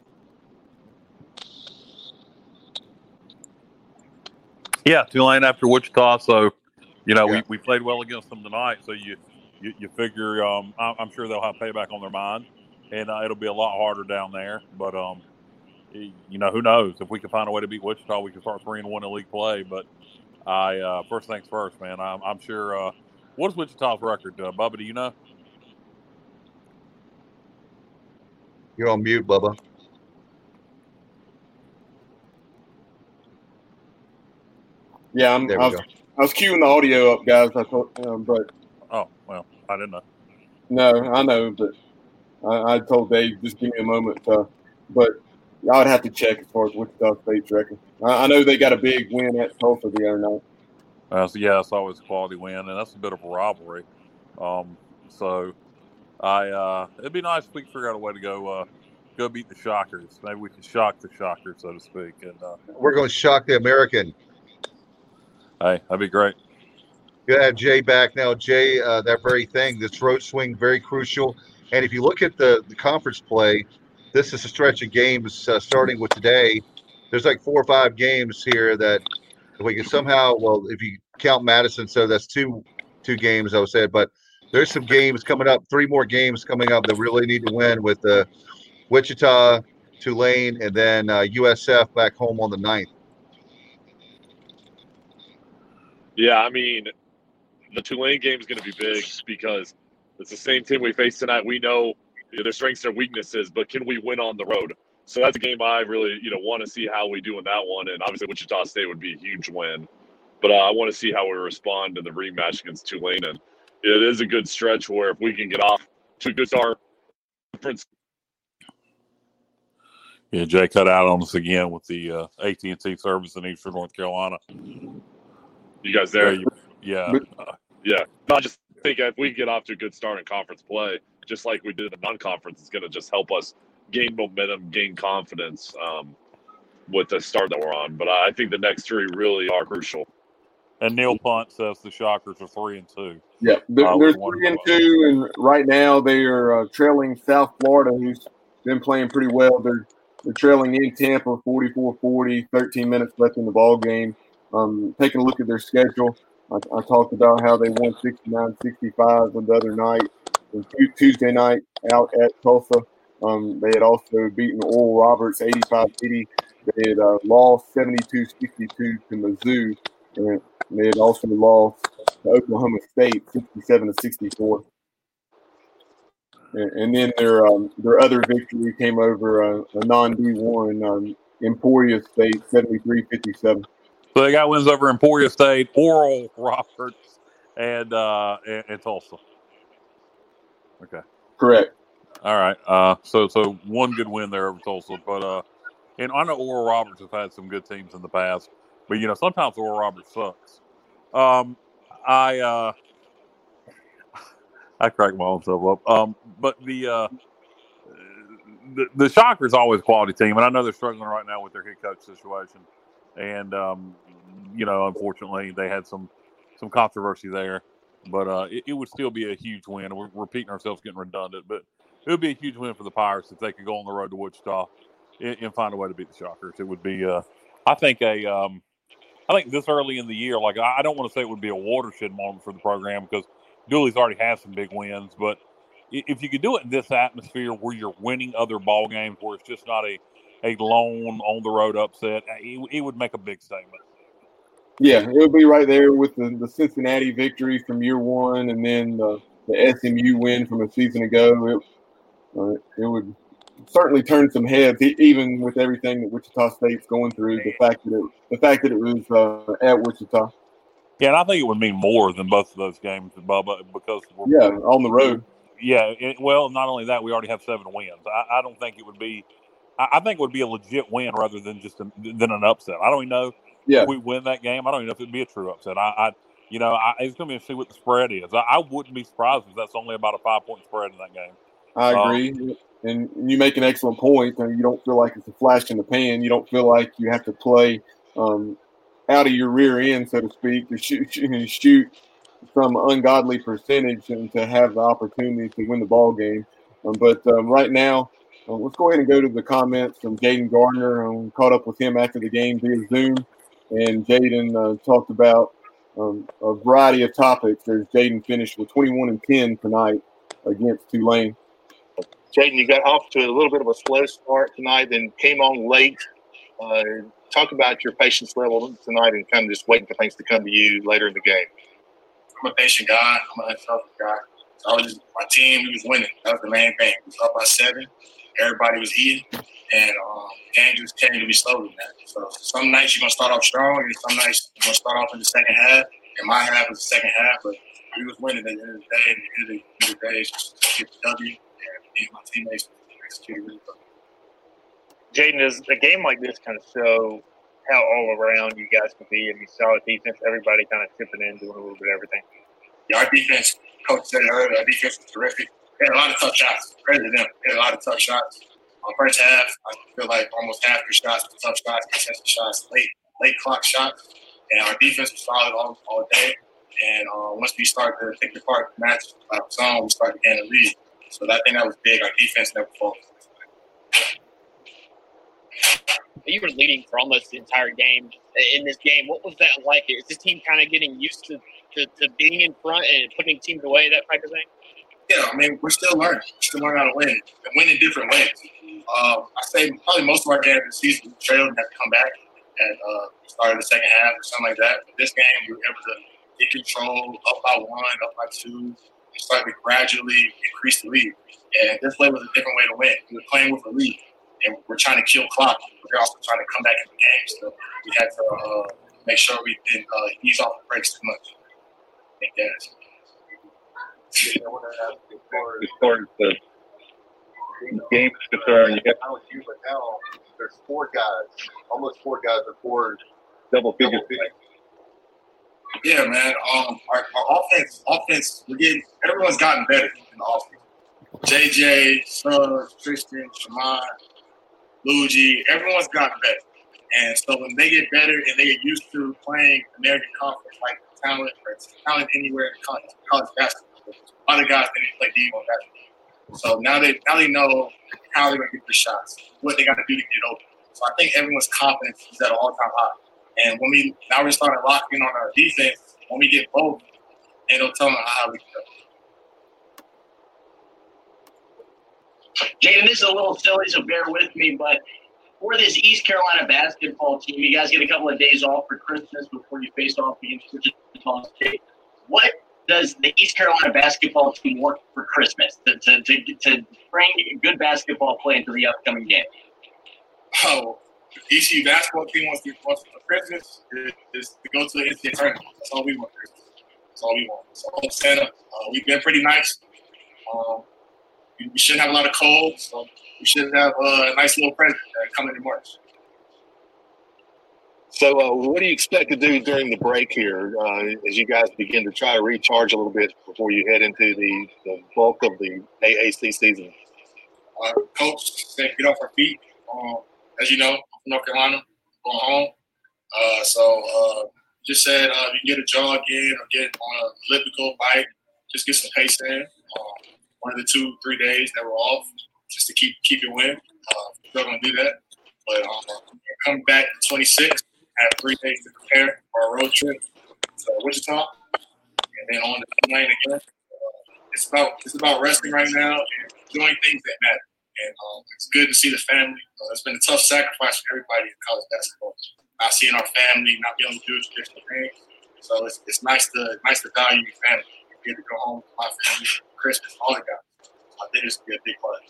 Yeah, Tulane after Wichita. So, you know, yeah. we, we played well against them tonight. So you you, you figure um, I'm sure they'll have payback on their mind, and uh, it'll be a lot harder down there. But um, you know, who knows? If we can find a way to beat Wichita, we can start three and one in league play. But I uh, first things first, man. I'm, I'm sure. Uh, what is Wichita's record, uh, Bubba? Do you know? You're on mute, Bubba. Yeah, I'm, I was, I was queuing the audio up, guys. I thought, um, but oh well, I didn't know. No, I know, but I, I told Dave just give me a moment to but I would have to check as far as Wichita State's record. I, I know they got a big win at Tulsa the other night. Uh, so yeah, it's always a quality win, and that's a bit of a rivalry. Um, so I uh, it'd be nice if we could figure out a way to go uh, go beat the Shockers. Maybe we could shock the Shockers, so to speak. And uh, we're going to shock the American. Hey, that'd be great. You have Jay back now. Jay, uh, that very thing, this road swing, very crucial. And if you look at the, the conference play, this is a stretch of games uh, starting with today. There's like four or five games here that we can somehow, well, if you count Madison, so that's two two games, I would say. But there's some games coming up, three more games coming up that really need to win with uh, Wichita, Tulane, and then uh, U S F back home on the ninth. Yeah, I mean, the Tulane game is going to be big because it's the same team we face tonight. We know their strengths and weaknesses, but can we win on the road? So that's a game I really, you know, want to see how we do in that one. And obviously, Wichita State would be a huge win, but uh, I want to see how we respond in the rematch against Tulane. And it is a good stretch where if we can get off to a good start, yeah, Jay cut out on us again with the uh, A T and T service in Eastern North Carolina. You guys there? Yeah, you, yeah. Uh, yeah. I just think if we get off to a good start in conference play, just like we did in non-conference, it's going to just help us gain momentum, gain confidence um, with the start that we're on. But I think the next three really are crucial. And Neil Punt says the Shockers are three and two. Yeah, they're, uh, they're three and two, and right now they are uh, trailing South Florida, who's been playing pretty well. They're they're trailing in Tampa, forty-four forty, thirteen minutes left in the ball game. Um, taking a look at their schedule, I, I talked about how they won sixty-nine sixty-five the other night. And Tuesday night out at Tulsa, um, they had also beaten Oral Roberts eighty-five eighty. They had uh, lost seventy-two sixty-two to Mizzou, and they had also lost to Oklahoma State sixty-seven to sixty-four. And, and then their um, their other victory came over uh, a non D one um, Emporia State seventy-three fifty-seven. So they got wins over Emporia State, Oral Roberts, and uh, and, and Tulsa. Okay. Correct. All right. Uh, so so one good win there over Tulsa, but uh, and I know Oral Roberts have had some good teams in the past, but you know sometimes Oral Roberts sucks. Um, I uh, I crack my own self up. Um, but the uh, the the Shockers always a quality team, and I know they're struggling right now with their head coach situation. And, um, you know, unfortunately, they had some some controversy there. But uh, it, it would still be a huge win. We're repeating ourselves, getting redundant. But it would be a huge win for the Pirates if they could go on the road to Wichita and, and find a way to beat the Shockers. It would be, uh, I think, a, um, I think this early in the year, like, I don't want to say it would be a watershed moment for the program because Dooley's already had some big wins. But if you could do it in this atmosphere where you're winning other ball games, where it's just not a a lone on-the-road upset, it, it would make a big statement. Yeah, it would be right there with the, the Cincinnati victory from year one and then the, the S M U win from a season ago. It, uh, it would certainly turn some heads, even with everything that Wichita State's going through, the fact that it, the fact that it was uh, at Wichita. Yeah, and I think it would mean more than both of those games, Bubba, because we're, yeah, on the road. Yeah, it, well, not only that, we already have seven wins. I, I don't think it would be I think it would be a legit win rather than just a, than an upset. I don't even know yeah. if we win that game. I don't even know if it'd be a true upset. I, I you know, I, it's going to be to see what the spread is. I, I wouldn't be surprised if that's only about a five point spread in that game. I agree, um, and you make an excellent point. And you don't feel like it's a flash in the pan. You don't feel like you have to play um, out of your rear end, so to speak, to shoot, shoot, shoot some ungodly percentage and to have the opportunity to win the ball game. Um, but um, right now. Uh, let's go ahead and go to the comments from Jaden Gardner. I um, caught up with him after the game via Zoom, and Jaden uh, talked about um, a variety of topics. As Jaden finished with twenty-one and ten tonight against Tulane. Jaden, you got off to a little bit of a slow start tonight, then came on late. Uh, talk about your patience level tonight and kind of just waiting for things to come to you later in the game. I'm a patient guy. I'm an unselfish guy. So I was just, my team, we was winning. That was the main thing. We was up by seven. Everybody was eating, and um, game just came to be slow than that. So some nights you're going to start off strong, and some nights you're going to start off in the second half. And my half was the second half, but we was winning at the end of the day. And at the end of the, end of the day, just get the W and beat my teammates executed really well. Jaden, does a game like this kind of show how all around you guys can be? I mean, solid defense, everybody kind of chipping in, doing a little bit of everything. Yeah, our defense, coach said it earlier, our defense is terrific. They had a lot of tough shots. Credit to them. They had a lot of tough shots. On the first half, I feel like almost half your shots were tough shots, contested shots, late late clock shots. And our defense was solid all, all day. And uh, once we started to take apart the match by zone, we started to gain a lead. So I think that was big. Our defense never faltered. You were leading for almost the entire game. In this game, what was that like? Is this team kind of getting used to, to, to being in front and putting teams away, that type of thing? Yeah, I mean, we're still learning. We're still learning how to win and win in different ways. Um, I say probably most of our games this season, we trailed and had to come back and uh, started the second half or something like that. But this game, we were able to get control, up by one, up by two, and start to gradually increase the lead. And this way was a different way to win. We were playing with a lead, and we're trying to kill clock. We're also trying to come back in the game, so we had to uh, make sure we didn't uh, ease off the brakes too much. I think that's as far as the game is concerned, you have you, but now there's four guys, almost four guys or four double figures. Yeah, man. Um, our, our offense, offense, we're getting everyone's gotten better in the offense. J J, Suggs, Tristan, Shaman, Luigi, everyone's gotten better. And so when they get better and they get used to playing American Conference, like talent, or talent anywhere in college, college basketball, other guys didn't play D one basketball. So now they now they know how they're gonna get the shots, what they got to do to get open. So I think everyone's confidence is at an all-time high. And when we now we're starting to lock in on our defense, when we get both, and they'll tell them how we can go. Jaden, this is a little silly, so bear with me, but for this East Carolina basketball team, you guys get a couple of days off for Christmas before you face off against Wichita State. What does the East Carolina basketball team want for Christmas to, to, to, to bring good basketball play into the upcoming game? Oh, the E C U basketball team wants, to, wants for Christmas is, is to go to the N C double A tournament. That's all we want. That's all we want. So Santa, uh, we've been pretty nice. Um, we shouldn't have a lot of cold, so we should have uh, a nice little present uh, coming in March. So uh, what do you expect to do during the break here uh, as you guys begin to try to recharge a little bit before you head into the, the bulk of the A A C season? Our coach said get off our feet. Um, as you know, I'm from North Carolina, going home. Uh, so uh, just said uh, you can get a jog in or get on an elliptical bike, just get some pace in. Um, one of the two, three days that we're off, just to keep keep it win. Uh, we're going to do that. But um, we're coming back the twenty-sixth, have three days to prepare for our road trip to Wichita, and then on the plane again. Uh, it's about it's about resting right now and doing things that matter. And um, it's good to see the family. Uh, it's been a tough sacrifice for everybody in college basketball. Not seeing our family, not being able to do traditional things. So it's it's nice to nice to value your family. Get to go home with my family, Christmas, all the guys. I think this will be a big part.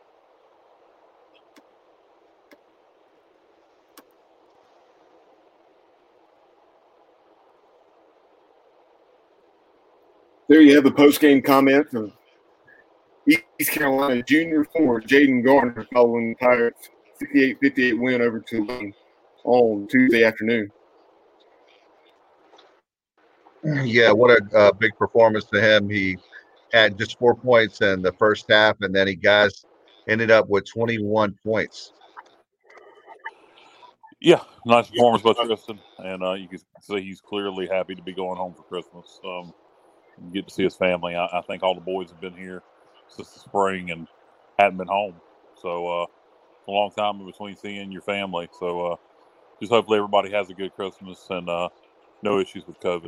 There you have the post-game comments of East Carolina junior forward Jaden Garner following the Pirates' sixty-eight fifty-eight win over Tulane on Tuesday afternoon. Yeah, what a uh, big performance to him. He had just four points in the first half, and then he guys ended up with twenty-one points. Yeah, nice performance by Tristan, and uh, you can see he's clearly happy to be going home for Christmas. Um, get to see his family. I, I think all the boys have been here since the spring and hadn't been home. So uh, it's a long time in between seeing your family. So uh, just hopefully everybody has a good Christmas and uh, no issues with COVID.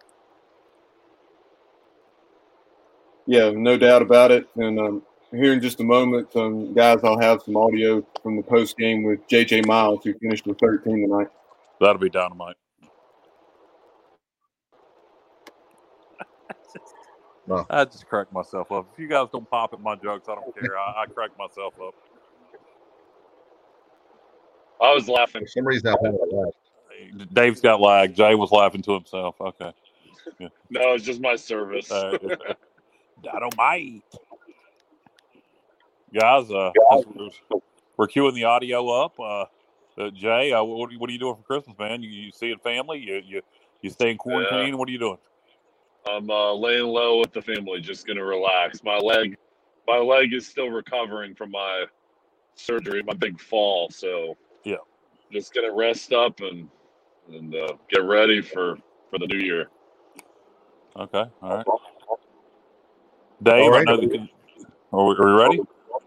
Yeah, no doubt about it. And um, here in just a moment, um, guys, I'll have some audio from the post game with J J Miles, who finished with thirteen tonight. That'll be dynamite. Well, I just crack myself up. If you guys don't pop at my jokes, I don't care. I, I crack myself up. I was laughing. For some reason, I had a laugh. Dave's got lag. Jay was laughing to himself. Okay. Yeah. No, it's just my service. Uh, Dynamite. Guys, uh, we're we're queuing the audio up. Uh, uh, Jay, uh, what, what are you doing for Christmas, man? You, you seeing family? You you you staying quarantined? Yeah. What are you doing? I'm uh, laying low with the family, just gonna relax. My leg, my leg is still recovering from my surgery, my big fall. So yeah, just gonna rest up and and uh, get ready for, for the new year. Okay, all right. Dave, All right. I know you can. Are we, are we ready?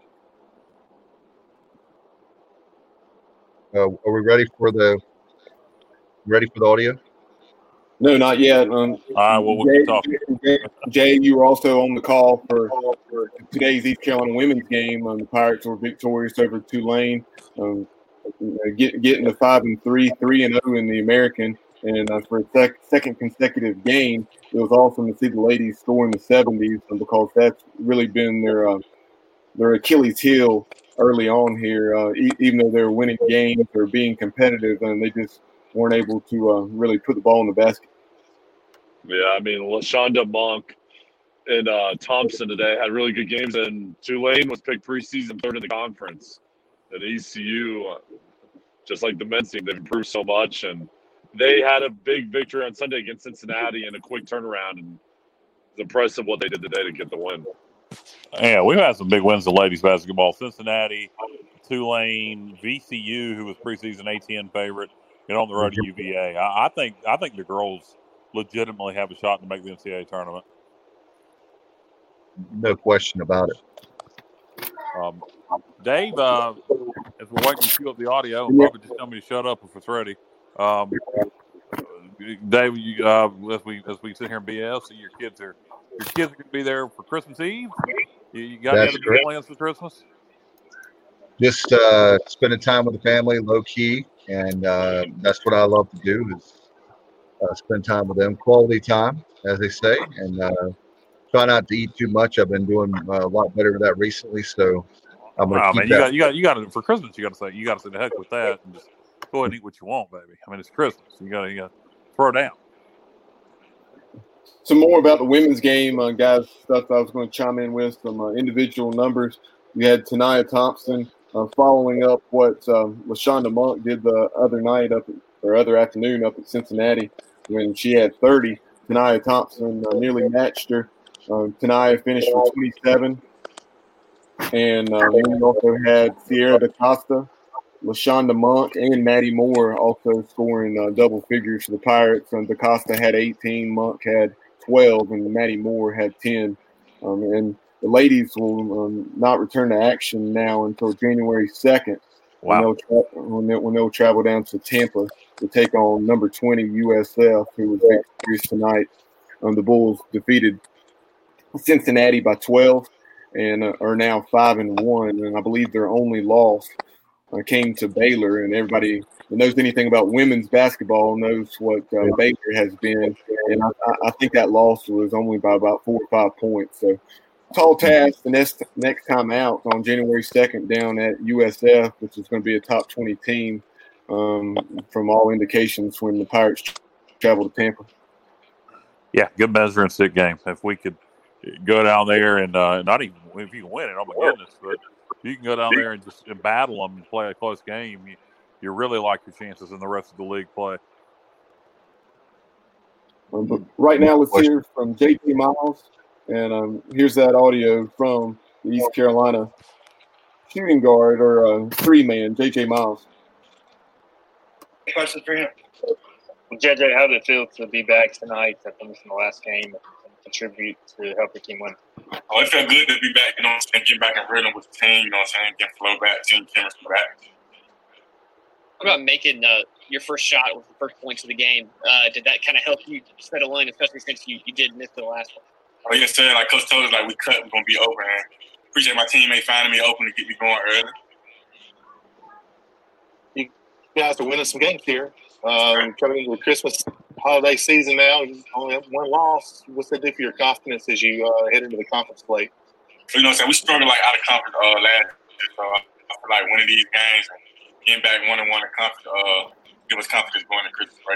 Uh, are we ready for the ready for the audio? No, not yet. Um, All right, well, we'll Jay, keep talking. Jay, Jay, you were also on the call for, for today's East Carolina women's game. Um, the Pirates were victorious over Tulane, um, get, getting to five and three, three and zero in the American, and uh, for a sec- second consecutive game, it was awesome to see the ladies score in the seventies, because that's really been their uh, their Achilles heel early on here. Uh, e- even though they're winning games or being competitive, and they just weren't able to uh, really put the ball in the basket. Yeah, I mean, LaShonda Monk and uh, Thompson today had really good games, and Tulane was picked preseason third in the conference. At E C U, uh, just like the men's team, they've improved so much, and they had a big victory on Sunday against Cincinnati in a quick turnaround, and it's impressive what they did today to get the win. Yeah, we've had some big wins in ladies basketball. Cincinnati, Tulane, V C U, who was preseason A T N favorite, and on the road to U V A. I, I think I think the girls legitimately have a shot to make the N C double A tournament. No question about it. Um, Dave, uh, as we're waiting to cue up the audio, and probably just tell me to shut up if it's ready. Um, Dave, you, uh, as we as we sit here in B S, so your kids are your kids are going to be there for Christmas Eve. You, you got That's any other big correct. plans for Christmas? Just uh, spending time with the family, low key, and uh, that's what I love to do is uh, spend time with them, quality time, as they say, and uh, try not to eat too much. I've been doing uh, a lot better with that recently, so I'm going to Oh keep man, you that. got you got you got to for Christmas. You got to say you got to say the heck with that and just go ahead and eat what you want, baby. I mean, it's Christmas. You got to you got to throw down. Some more about the women's game, uh, guys. Stuff I was going to chime in with some uh, individual numbers. We had Tania Thompson uh, following up what um, LaShonda Monk did the other night up at, or other afternoon up at Cincinnati when she had thirty. Tania Thompson uh, nearly matched her. Um, Tania finished with twenty-seven, and uh, we also had Sierra DaCosta, LaShonda Monk, and Maddie Moore also scoring uh, double figures for the Pirates. And DaCosta had eighteen, Monk had twelve, and Maddie Moore had ten. Um, and the ladies will um, not return to action now until January second, wow. when, they'll tra- when, they, when they'll travel down to Tampa to take on number twenty U S F, who was victorious tonight. Um, the Bulls defeated Cincinnati by twelve and uh, are now five and one, and I believe their only loss uh, came to Baylor. And everybody that knows anything about women's basketball knows what uh, Baylor has been, and I, I think that loss was only by about four or five points. So tall task the next next time out on January second down at U S F, which is going to be a top twenty team um, from all indications when the Pirates travel to Tampa. Yeah, good measuring stick game. If we could go down there and uh, not even if you can win it, oh my goodness, but if you can go down there and just and battle them and play a close game, you, you really like your chances in the rest of the league play. Um, but right now, let's hear from J T Miles, and um, here's that audio from the East Carolina shooting guard or uh, three man, J J Miles. Question for him. J J, how did it feel to be back tonight after missing the last game and contribute to help the team win? Oh, it felt good to be back, you know what I'm saying, get back and rhythm with the team, you know what I'm saying, get flow back, team chemistry back. What about making uh, your first shot with the first points of the game? Uh, did that kind of help you settle in, especially since you, you did miss the last one? Oh, yes, sir. Like Coach told us, like, we cut, we're going to be open. And appreciate my teammate finding me open to get me going early. You guys are winning some games here. Um, coming into the Christmas holiday season now, you only have one loss. What's that do for your confidence as you uh, head into the conference play? So, you know what I'm saying? We struggled, like, out of conference uh, last year. So, I feel like winning these games and getting back one and one in conference uh, give us confidence going to Christmas break.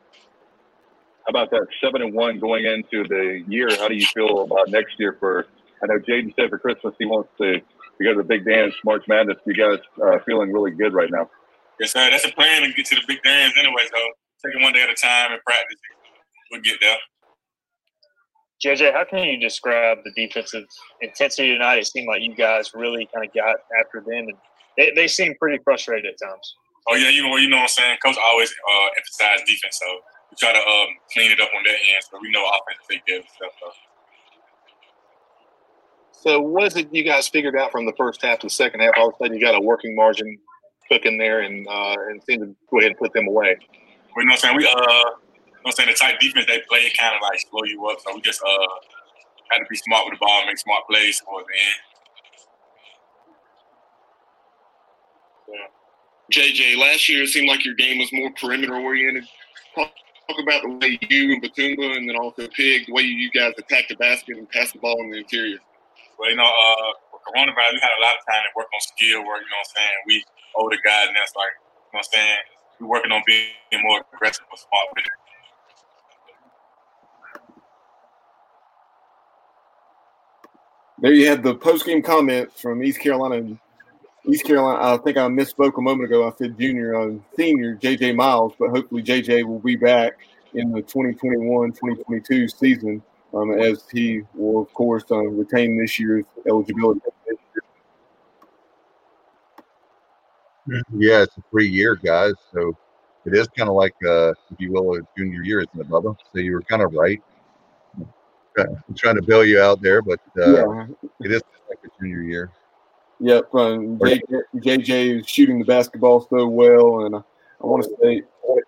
How about that seven and one going into the year? How do you feel about next year for I know Jaden said for Christmas he wants to, to go to the Big Dance, March Madness. You guys uh, feeling really good right now? Yes, sir. That's a plan to get to the Big Dance anyway, so take it one day at a time and practice. We'll get there. J J, how can you describe the defensive intensity tonight? It seemed like you guys really kind of got after them, and they, they seemed pretty frustrated at times. Oh, yeah, you know, you know what I'm saying? Coach always uh, emphasized defense, so we try to um, clean it up on that end, so we know offense take care of stuff. So. So what is it you guys figured out from the first half to the second half? All of a sudden you got a working margin cooking there and uh, and seem to go ahead and put them away. Well, you know what I'm saying? We, uh, you know what I'm saying? The type defense they play, it kind of like slow you up. So we just uh, had to be smart with the ball, make smart plays towards the end. Yeah. J J, last year it seemed like your game was more perimeter oriented. Talk about the way you and Batumba and then also Pig, the way you guys attack the basket and pass the ball in the interior. Well, you know, uh, with coronavirus, we had a lot of time to work on skill work, you know what I'm saying? We older guys, and that's like, you know what I'm saying? We're working on being more aggressive with smart with it. There you have the post-game comments from East Carolina. East Carolina, I think I misspoke a moment ago. I said junior, uh, senior J J Miles, but hopefully J J will be back in the twenty twenty-one twenty twenty-two season. Um, as he will, of course, uh, retain this year's eligibility. Yeah, it's a three-year, guys. So it is kind of like, uh, if you will, a junior year, isn't it, Bubba? So you were kind of right. I'm trying to bail you out there, but uh, yeah. It is like a junior year. Yep, um, J J, J J is shooting the basketball so well, and I, I want to say,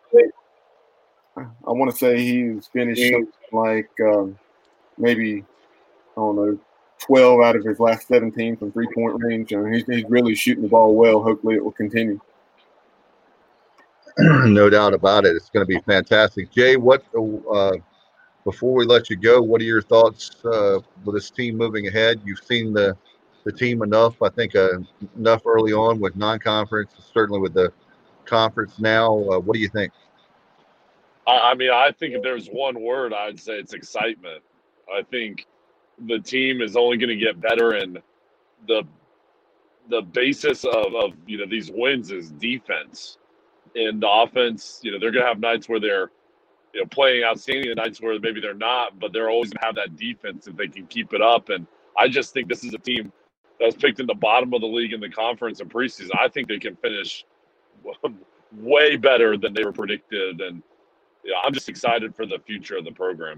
I want to say he's finished something like. Um, Maybe, I don't know, twelve out of his last seventeen from three-point range. Uh, he's, he's really shooting the ball well. Hopefully it will continue. No doubt about it. It's going to be fantastic. Jay, what uh, before we let you go, what are your thoughts uh, with this team moving ahead? You've seen the, the team enough, I think, uh, enough early on with non-conference, certainly with the conference now. Uh, what do you think? I, I mean, I think if there's one word, I'd say it's excitement. I think the team is only going to get better, and the the basis of, of you know these wins is defense. And the offense, you know, they're going to have nights where they're you know playing outstanding, and nights where maybe they're not, but they're always going to have that defense if they can keep it up. And I just think this is a team that was picked in the bottom of the league in the conference and preseason. I think they can finish way better than they were predicted, and yeah, I'm just excited for the future of the program.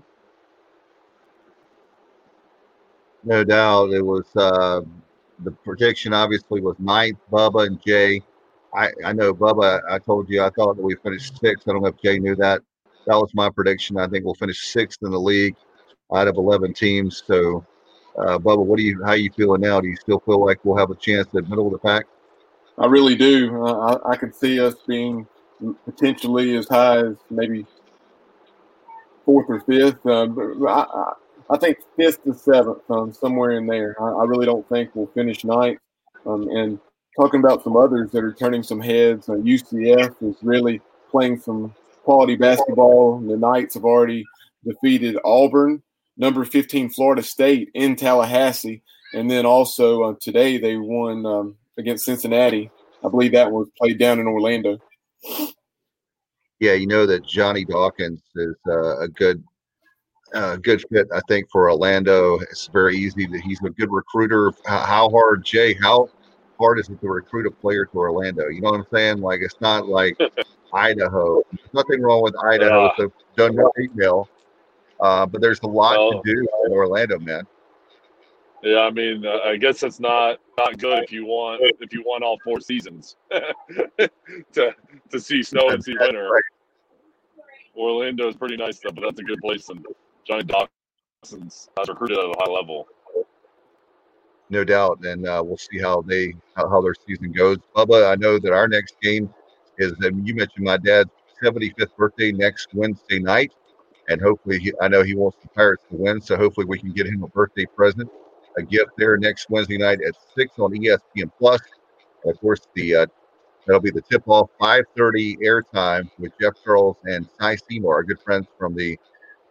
No doubt. It was uh, the prediction obviously was ninth, Bubba and Jay. I, I know, Bubba, I told you I thought that we finished sixth. I don't know if Jay knew that. That was my prediction. I think we'll finish sixth in the league out of eleven teams. So, uh, Bubba, what do you? How are you feeling now? Do you still feel like we'll have a chance at middle of the pack? I really do. Uh, I, I could see us being potentially as high as maybe fourth or fifth. Uh, but I, I, I think fifth to seventh, um, somewhere in there. I, I really don't think we'll finish ninth. Um, and talking about some others that are turning some heads, uh, U C F is really playing some quality basketball. The Knights have already defeated Auburn, number fifteen Florida State in Tallahassee, and then also uh, today they won um, against Cincinnati. I believe that was played down in Orlando. Yeah, you know that Johnny Dawkins is uh, a good uh, good fit, I think, for Orlando. It's very easy that he's a good recruiter. How hard, Jay, how hard is it to recruit a player to Orlando? You know what I'm saying? Like, it's not like Idaho. There's nothing wrong with Idaho. Uh, so done no email. Uh, but there's a lot well, to do in Orlando, man. Yeah, I mean, uh, I guess it's not not good if you want if you want all four seasons to to see snow and see winter. Right. Orlando is pretty nice though, but that's a good place, and Johnny Dawkins has recruited at a high level. No doubt, and uh, we'll see how they how, how their season goes. Bubba, I know that our next game is. Um, you mentioned my dad's seventy-fifth birthday next Wednesday night, and hopefully, he, I know he wants the Pirates to win, so hopefully we can get him a birthday present, a gift there next Wednesday night at six on E S P N Plus. And of course, the uh, that'll be the tip-off, five thirty airtime with Jeff Charles and Cy Seymour, our good friends from the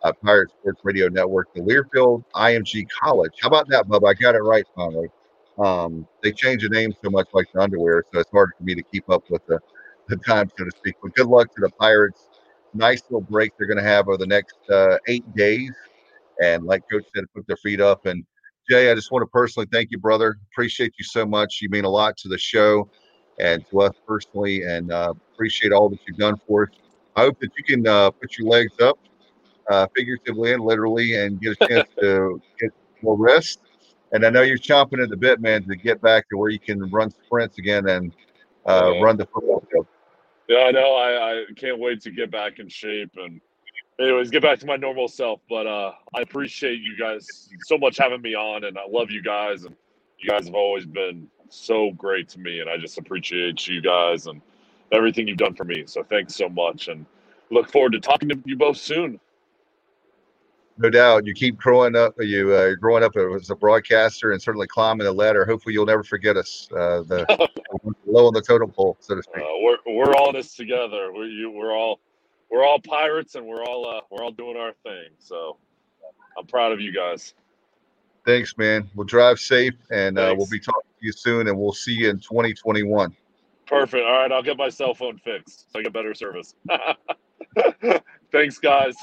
uh, Pirate Sports Radio Network, the Learfield I M G College. How about that, Bubba? I got it right finally. Um, they change the name so much like the underwear, so it's hard for me to keep up with the, the time, so to speak. But good luck to the Pirates. Nice little break they're going to have over the next uh, eight days. And like Coach said, put their feet up. And Jay, I just want to personally thank you, brother. Appreciate you so much. You mean a lot to the show and to us personally, and uh, appreciate all that you've done for us. I hope that you can uh, put your legs up, uh, figuratively and literally, and get a chance to get more rest. And I know you're chomping at the bit, man, to get back to where you can run sprints again and uh, Yeah. run the football field. Yeah, I know. I, I can't wait to get back in shape and, anyways, get back to my normal self. But uh, I appreciate you guys so much having me on, and I love you guys. And you guys have always been so great to me, and I just appreciate you guys and everything you've done for me. So thanks so much, and look forward to talking to you both soon. No doubt. You keep growing up. You uh, growing up as a broadcaster and certainly climbing the ladder. Hopefully, you'll never forget us. Uh, the low on the totem pole, so to speak. Uh, we're we're all in this together. We're you, we're all we're all pirates, and we're all uh, we're all doing our thing. So I'm proud of you guys. Thanks, man. We'll drive safe, and uh, Thanks. we'll be talking to you soon. And we'll see you in twenty twenty-one. Perfect. All right, I'll get my cell phone fixed so I get better service. Thanks, guys.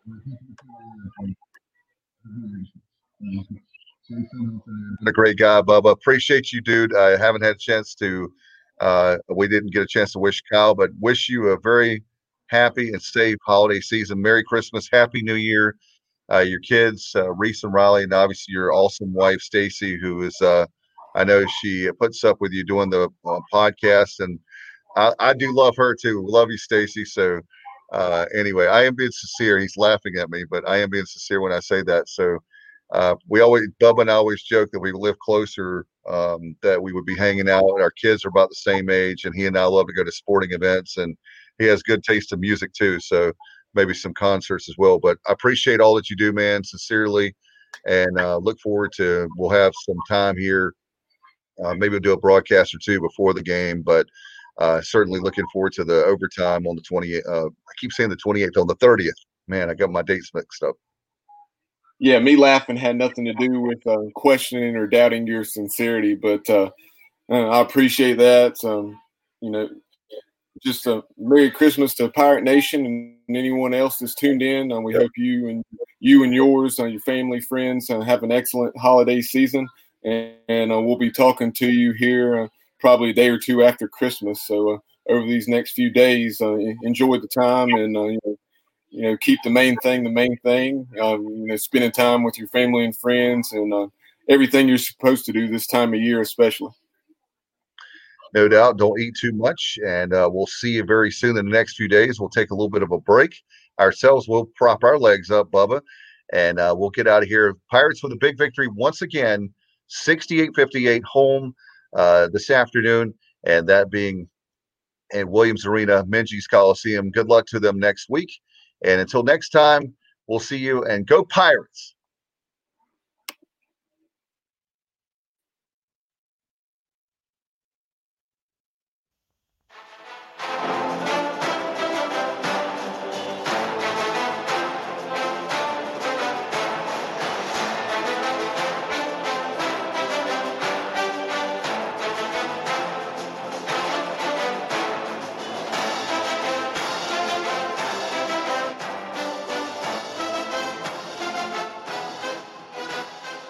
A great guy, Bubba. Appreciate you, dude. I haven't had a chance to. Uh, we didn't get a chance to wish Kyle, but wish you a very happy and safe holiday season. Merry Christmas, Happy New Year. Uh, your kids, uh, Reese and Riley, and obviously your awesome wife, Stacy, who is, uh, I know she puts up with you doing the uh, podcast, and I, I do love her too. Love you, Stacy. So, uh, anyway, I am being sincere. He's laughing at me, but I am being sincere when I say that. So, uh, we always, Bubba and I always joke that we live closer, um, that we would be hanging out. Our kids are about the same age, and he and I love to go to sporting events, and he has good taste in music too. So, maybe some concerts as well. But I appreciate all that you do, man, sincerely, and uh, look forward to, we'll have some time here. Uh, maybe we'll do a broadcast or two before the game, but uh, certainly looking forward to the overtime on the twentieth. Uh, I keep saying the twenty-eighth, on the thirtieth. Man, I got my dates mixed up. Yeah, me laughing had nothing to do with uh, questioning or doubting your sincerity, but uh, uh, I appreciate that. Um, you know, just a Merry Christmas to Pirate Nation and anyone else that's tuned in. And we hope you and you and yours, uh, your family, friends, uh, have an excellent holiday season. And, and uh, we'll be talking to you here uh, probably a day or two after Christmas. So uh, over these next few days, uh, enjoy the time and uh, you know, you know, keep the main thing the main thing. Um, you know, spending time with your family and friends, and uh, everything you're supposed to do this time of year, especially. No doubt. Don't eat too much, and uh, we'll see you very soon in the next few days. We'll take a little bit of a break ourselves. We'll prop our legs up, Bubba, and uh, we'll get out of here. Pirates with a big victory once again, sixty-eight fifty-eight home uh, this afternoon, and that being at Williams Arena, Minges Coliseum. Good luck to them next week. And until next time, we'll see you, and go Pirates.